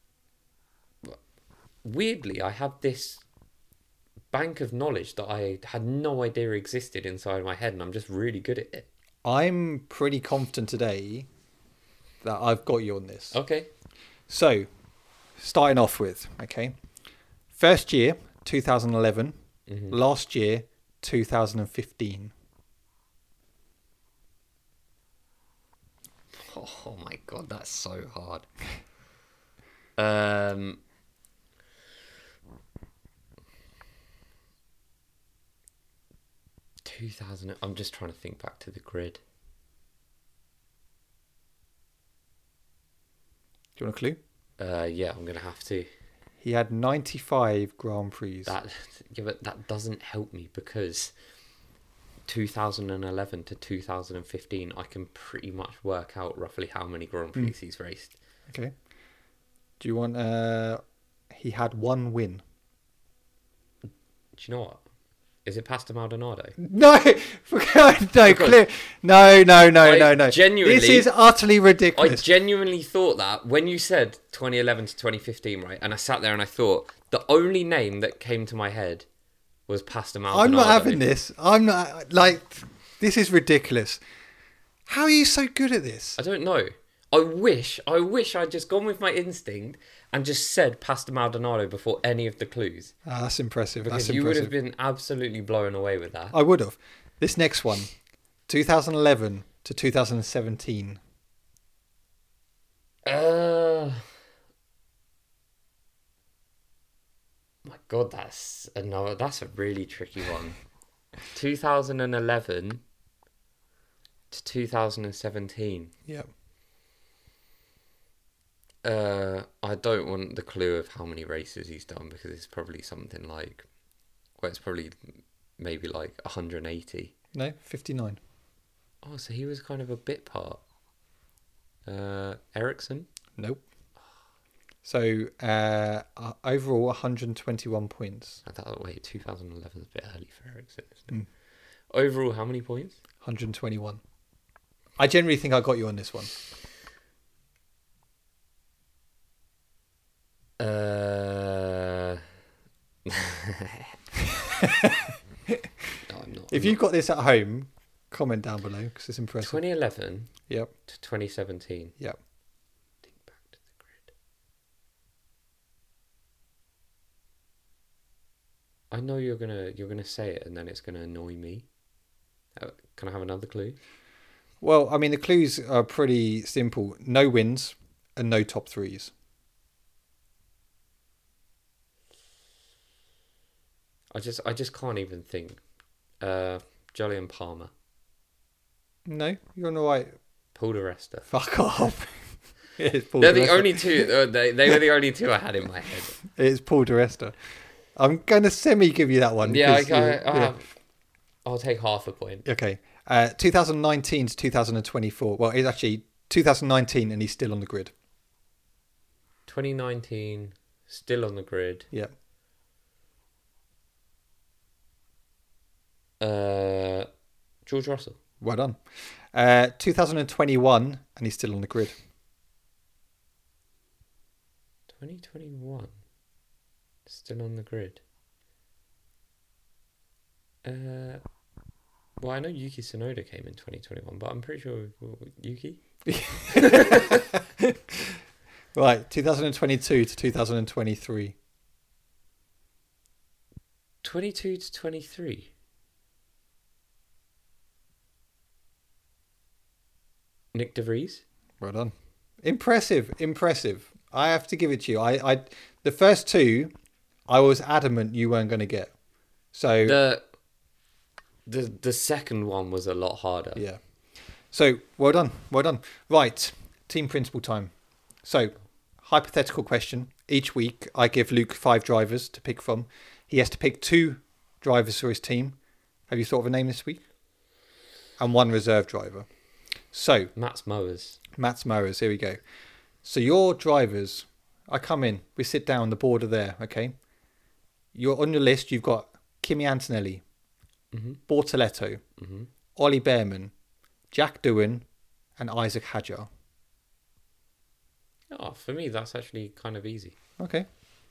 weirdly, I have this bank of knowledge that I had no idea existed inside my head, and I'm just really good at it. I'm pretty confident today that I've got you on this. Okay. So, starting off with, okay, first year, two thousand eleven, mm-hmm. last year, two thousand fifteen. Oh my god, that's so hard. um... two thousand. I'm just trying to think back to the grid. Do you want a clue? Uh, yeah, I'm gonna have to. He had ninety-five Grand Prix. That yeah, but that doesn't help me because two thousand eleven to two thousand fifteen, I can pretty much work out roughly how many Grand Prix mm. he's raced. Okay. Do you want? Uh, he had one win. Do you know what? Is it Pastor Maldonado? No, no, clear. No, no, no, I no, no. Genuinely, this is utterly ridiculous. I genuinely thought that when you said twenty eleven to twenty fifteen, right? And I sat there and I thought the only name that came to my head was Pastor Maldonado. I'm not having this. I'm not like this is ridiculous. How are you so good at this? I don't know. I wish, I wish I'd just gone with my instinct and just said Pastor Maldonado before any of the clues. Ah, that's impressive. Because that's you impressive. would have been absolutely blown away with that. I would have. This next one, twenty eleven to two thousand seventeen. Uh, my God, that's another. That's a really tricky one. two thousand eleven to two thousand seventeen. Yep. Uh, I don't want the clue of how many races he's done because it's probably something like, well, it's probably maybe like one hundred eighty. No, fifty-nine. Oh, so he was kind of a bit part. Uh, Ericsson? Nope. So uh, uh, overall, one hundred twenty-one points. I thought, wait, twenty eleven is a bit early for Ericsson, isn't it? Mm. Overall, how many points? one hundred twenty-one. I generally think I got you on this one. Uh, no, I'm not. If I'm you've not. got this at home, comment down below because it's impressive. twenty eleven Yep. to twenty seventeen. Yep. Think back to the grid. I know you're gonna you're gonna say it and then it's gonna annoy me. Uh, can I have another clue? Well, I mean the clues are pretty simple. No wins and no top threes. I just I just can't even think. Uh, Jolyon Palmer. No, you're on the right. Paul di Resta. Fuck off. It's Paul They're di the Resta. only two. Uh, they they were the only two I had in my head. It's Paul di Resta. I'm going to semi give you that one. Yeah, I, 'cause, I, uh, I yeah. have, I'll take half a point. Okay. Uh, twenty nineteen to two thousand twenty-four. Well, it's actually two thousand nineteen and he's still on the grid. twenty nineteen, still on the grid. Yeah. Uh, George Russell. Well done. Uh, two thousand twenty-one and he's still on the grid. twenty twenty-one. Still on the grid. Uh, well, I know Yuki Tsunoda came in twenty twenty-one, but I'm pretty sure well, Yuki. Right, two thousand twenty-two to two thousand twenty-three. twenty-two to twenty-three. Nick De Vries. Well done. Impressive, impressive. I have to give it to you. I, I, the first two, I was adamant you weren't going to get. So the the the second one was a lot harder. Yeah. So well done, well done. Right, team principal time. So hypothetical question. Each week, I give Luke five drivers to pick from. He has to pick two drivers for his team. Have you thought of a name this week? And one reserve driver. So Matt's Mowers. Matt's Mowers. Here we go. So your drivers, I come in, we sit down, the board are there, okay? You're on your list, you've got Kimi Antonelli, mm-hmm. Bortoletto, mm-hmm. Ollie Behrman, Jack Doohan, and Isaac Hadjar. Oh, for me, that's actually kind of easy. Okay.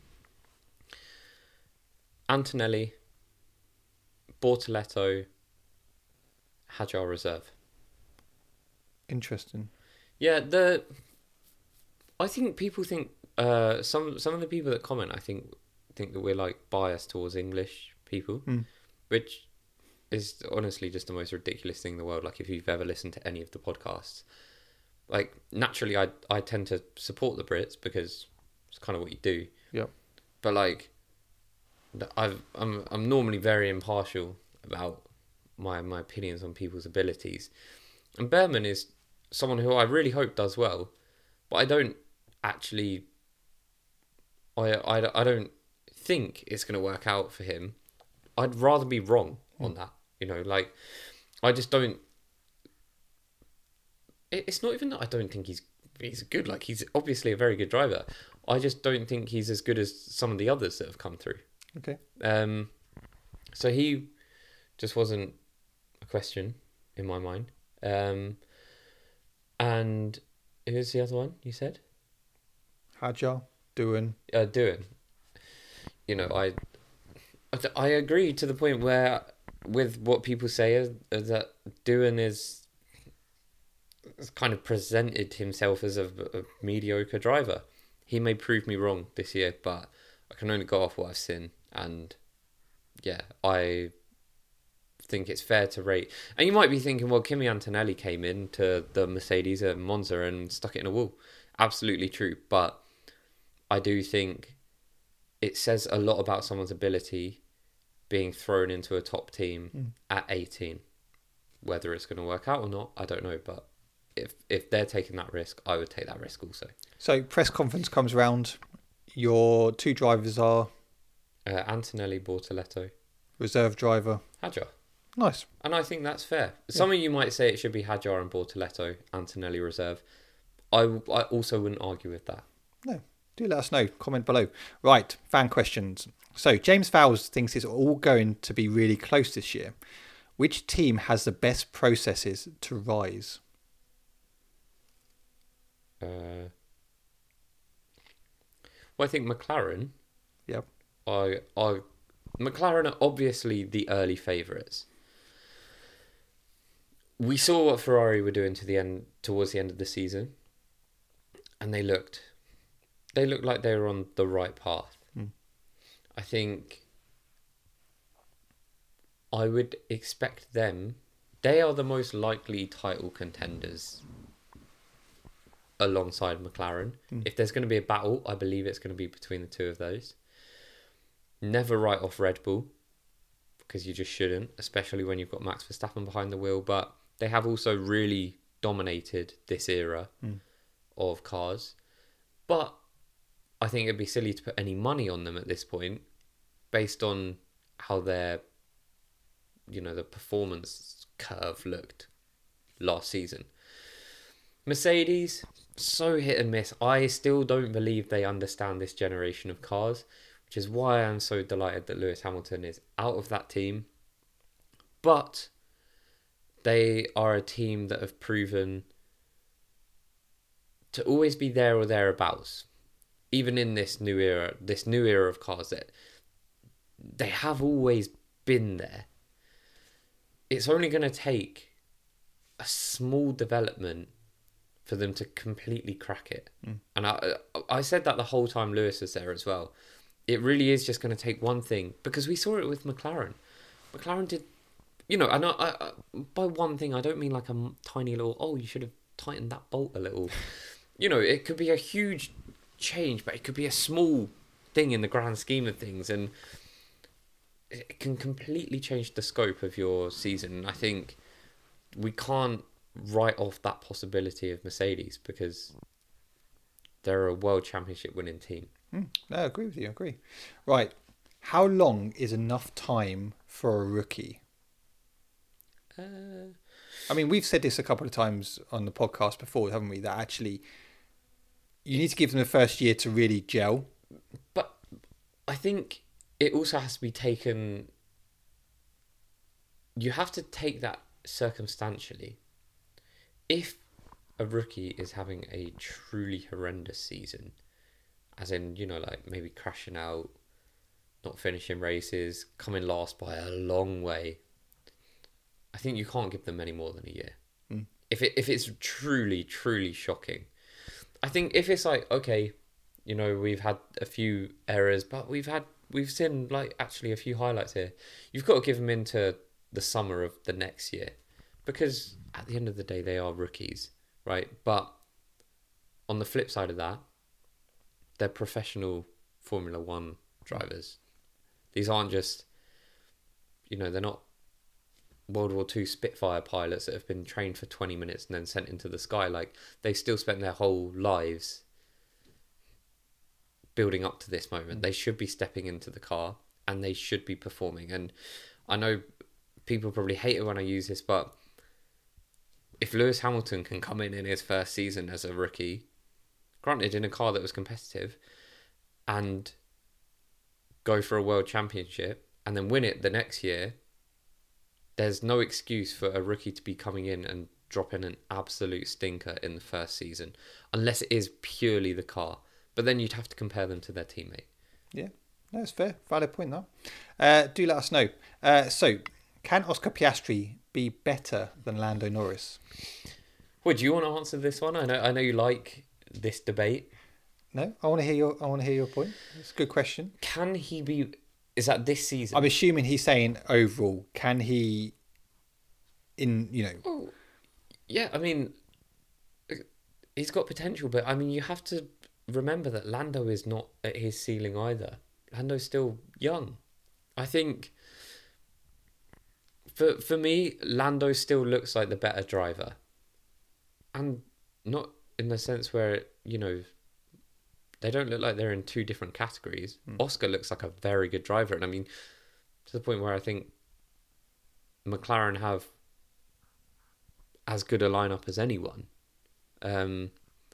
Antonelli, Bortoletto, Hadjar reserve. Interesting. Yeah, the... I think people think uh, some some of the people that comment, I think think that we're like biased towards English people, mm. which is honestly just the most ridiculous thing in the world. Like if you've ever listened to any of the podcasts, like naturally I I tend to support the Brits because it's kind of what you do. Yeah. But like, I've I'm I'm normally very impartial about my my opinions on people's abilities, and Behrman is someone who I really hope does well, but I don't. Actually, I, I, I don't think it's going to work out for him. I'd rather be wrong mm. on that. You know, like, I just don't... It, it's not even that I don't think he's he's good. Like, he's obviously a very good driver. I just don't think he's as good as some of the others that have come through. Okay. Um. So he just wasn't a question in my mind. Um. And who's the other one you said? Hadjar, Doohan. Uh, Doohan. You know, I, I agree to the point where, with what people say, is, is that Doohan is, has kind of presented himself as a, a mediocre driver. He may prove me wrong this year, but I can only go off what I've seen, and yeah, I think it's fair to rate. And you might be thinking, well, Kimi Antonelli came in to the Mercedes at Monza and stuck it in a wall. Absolutely true, but I do think it says a lot about someone's ability being thrown into a top team mm. at eighteen. Whether it's going to work out or not, I don't know. But if if they're taking that risk, I would take that risk also. So press conference comes round. Your two drivers are? Uh, Antonelli, Bortoletto. Reserve driver? Hadjar. Nice. And I think that's fair. Yeah. Some of you might say it should be Hadjar and Bortoletto, Antonelli reserve. I, I also wouldn't argue with that. No. Do let us know. Comment below. Right, fan questions. So, James Fowles thinks it's all going to be really close this year. Which team has the best processes to rise? Uh, well, I think McLaren. Yep. Are, are, McLaren are obviously the early favourites. We saw what Ferrari were doing to the end, towards the end of the season, and they looked... They looked like they were on the right path. Mm. I think I would expect them... They are the most likely title contenders alongside McLaren. Mm. If there's going to be a battle, I believe it's going to be between the two of those. Never write off Red Bull, because you just shouldn't, especially when you've got Max Verstappen behind the wheel. But they have also really dominated this era mm. of cars. But I think it'd be silly to put any money on them at this point, based on how their, you know, the performance curve looked last season. Mercedes, so hit and miss. I still don't believe they understand this generation of cars, which is why I'm so delighted that Lewis Hamilton is out of that team. But they are a team that have proven to always be there or thereabouts. even in this new era, this new era of cars, that they have always been there. It's only going to take a small development for them to completely crack it. Mm. And I, I said that the whole time Lewis was there as well. It really is just going to take one thing, because we saw it with McLaren. McLaren did, you know, and I, I, by one thing, I don't mean like a tiny little, oh, you should have tightened that bolt a little. You know, it could be a huge change, but it could be a small thing in the grand scheme of things. And it can completely change the scope of your season. And I think we can't write off that possibility of Mercedes, because they're a world championship winning team. Mm, no, I agree with you. I agree. Right. How long is enough time for a rookie? Uh, I mean, we've said this a couple of times on the podcast before, haven't we? That actually you need to give them the first year to really gel. But I think it also has to be taken... You have to take that circumstantially. If a rookie is having a truly horrendous season, as in, you know, like maybe crashing out, not finishing races, coming last by a long way, I think you can't give them any more than a year. Mm. If it if it's truly, truly shocking. I think if it's like, okay, you know, we've had a few errors, but we've had we've seen like actually a few highlights here. You've got to give them into the summer of the next year, because at the end of the day, they are rookies, right? But on the flip side of that, they're professional Formula One drivers. These aren't just, you know, they're not World War Two Spitfire pilots that have been trained for twenty minutes and then sent into the sky. Like, they still spent their whole lives building up to this moment. They should be stepping into the car and they should be performing. And I know people probably hate it when I use this, but if Lewis Hamilton can come in in his first season as a rookie, granted in a car that was competitive, and go for a world championship and then win it the next year, there's no excuse for a rookie to be coming in and dropping an absolute stinker in the first season, unless it is purely the car. But then you'd have to compare them to their teammate. Yeah, no, it's fair. Valid point, though. Uh, do let us know. Uh, so, can Oscar Piastri be better than Lando Norris? Well, do you want to answer this one? I know, I know you like this debate. No, I want to hear your. I want to hear your point. It's a good question. Can he be? Is that this season? I'm assuming he's saying overall. Can he? In you know. Oh, yeah, I mean, he's got potential, but I mean, you have to remember that Lando is not at his ceiling either. Lando's still young. I think. For for me, Lando still looks like the better driver, and not in the sense where, you know, they don't look like they're in two different categories. Mm. Oscar looks like a very good driver, and I mean, to the point where I think McLaren have as good a lineup as anyone. Um,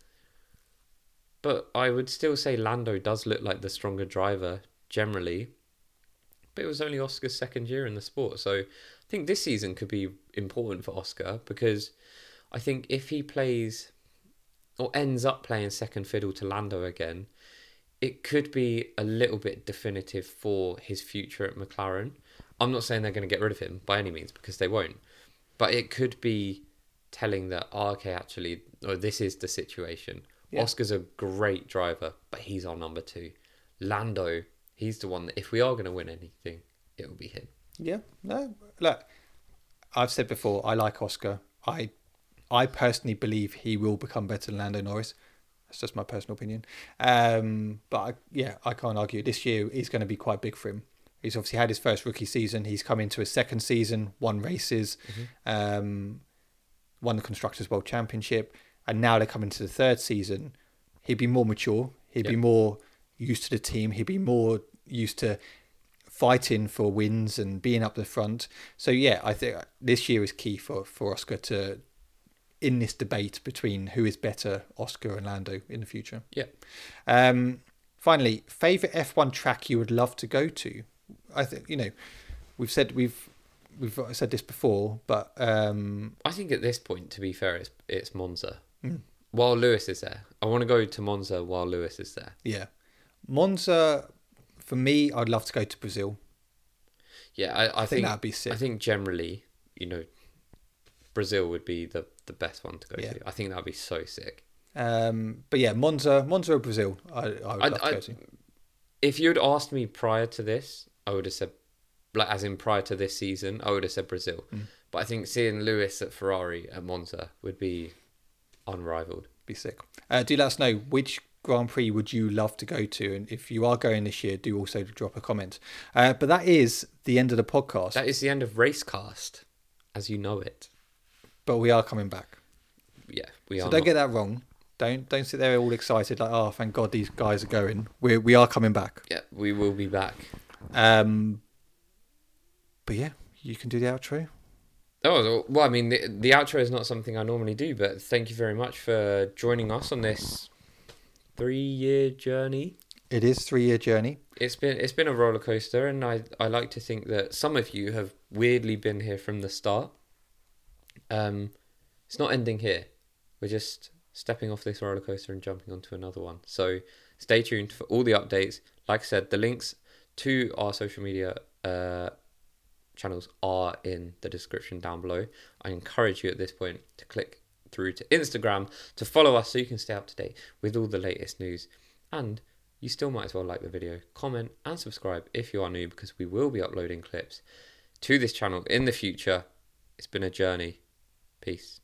but I would still say Lando does look like the stronger driver generally. But it was only Oscar's second year in the sport, so I think this season could be important for Oscar, because I think if he plays or ends up playing second fiddle to Lando again, it could be a little bit definitive for his future at McLaren. I'm not saying they're going to get rid of him by any means, because they won't. But it could be telling that, oh, okay, actually, oh, this is the situation. Yeah. Oscar's a great driver, but he's our number two. Lando, he's the one that if we are going to win anything, it will be him. Yeah, no, look, I've said before, I like Oscar. I I personally believe he will become better than Lando Norris. That's just my personal opinion. Um, but I, yeah, I can't argue. This year is going to be quite big for him. He's obviously had his first rookie season. He's come into his second season, won races, mm-hmm. um, won the Constructors' World Championship, and now they're coming to the third season. He'd be more mature. He'd yep. be more used to the team. He'd be more used to fighting for wins and being up the front. So yeah, I think this year is key for, for Oscar to, in this debate between who is better, Oscar and Lando in the future. Yeah. Um, finally, favourite F one track you would love to go to? I think, you know, we've said we've we've said this before, but um, I think at this point, to be fair, it's it's Monza. Mm. while Lewis is there. I want to go to Monza while Lewis is there. Yeah. Monza, for me, I'd love to go to Brazil. Yeah, I, I, I think think that'd be sick. I think generally, you know, Brazil would be the, the best one to go Yeah. to. I think that'd be so sick. Um, but yeah, Monza, Monza or Brazil, I, I would I'd- love to I'd- go to. If you'd asked me prior to this, I would have said, like, as in prior to this season, I would have said Brazil. Mm. But I think seeing Lewis at Ferrari at Monza would be unrivaled. Be sick. Uh, do let us know which Grand Prix would you love to go to, and if you are going this year, do also drop a comment. Uh, but that is the end of the podcast. That is the end of Racecast, as you know it. But we are coming back. Yeah, we So are. don't not- get that wrong. Don't don't sit there all excited like, oh, thank God these guys are going. We we are coming back. Yeah, we will be back. Um, but yeah, you can do the outro. Oh, well, I mean, the, the outro is not something I normally do, but thank you very much for joining us on this three-year journey. It is three year journey. It's been it's been a roller coaster, and I, I like to think that some of you have weirdly been here from the start. Um, it's not ending here. We're just stepping off this roller coaster and jumping onto another one. So stay tuned for all the updates. Like I said, the links to our social media uh, channels are in the description down below. I encourage you at this point to click through to Instagram to follow us so you can stay up to date with all the latest news. And you still might as well like the video, comment and subscribe if you are new, because we will be uploading clips to this channel in the future. It's been a journey. Peace.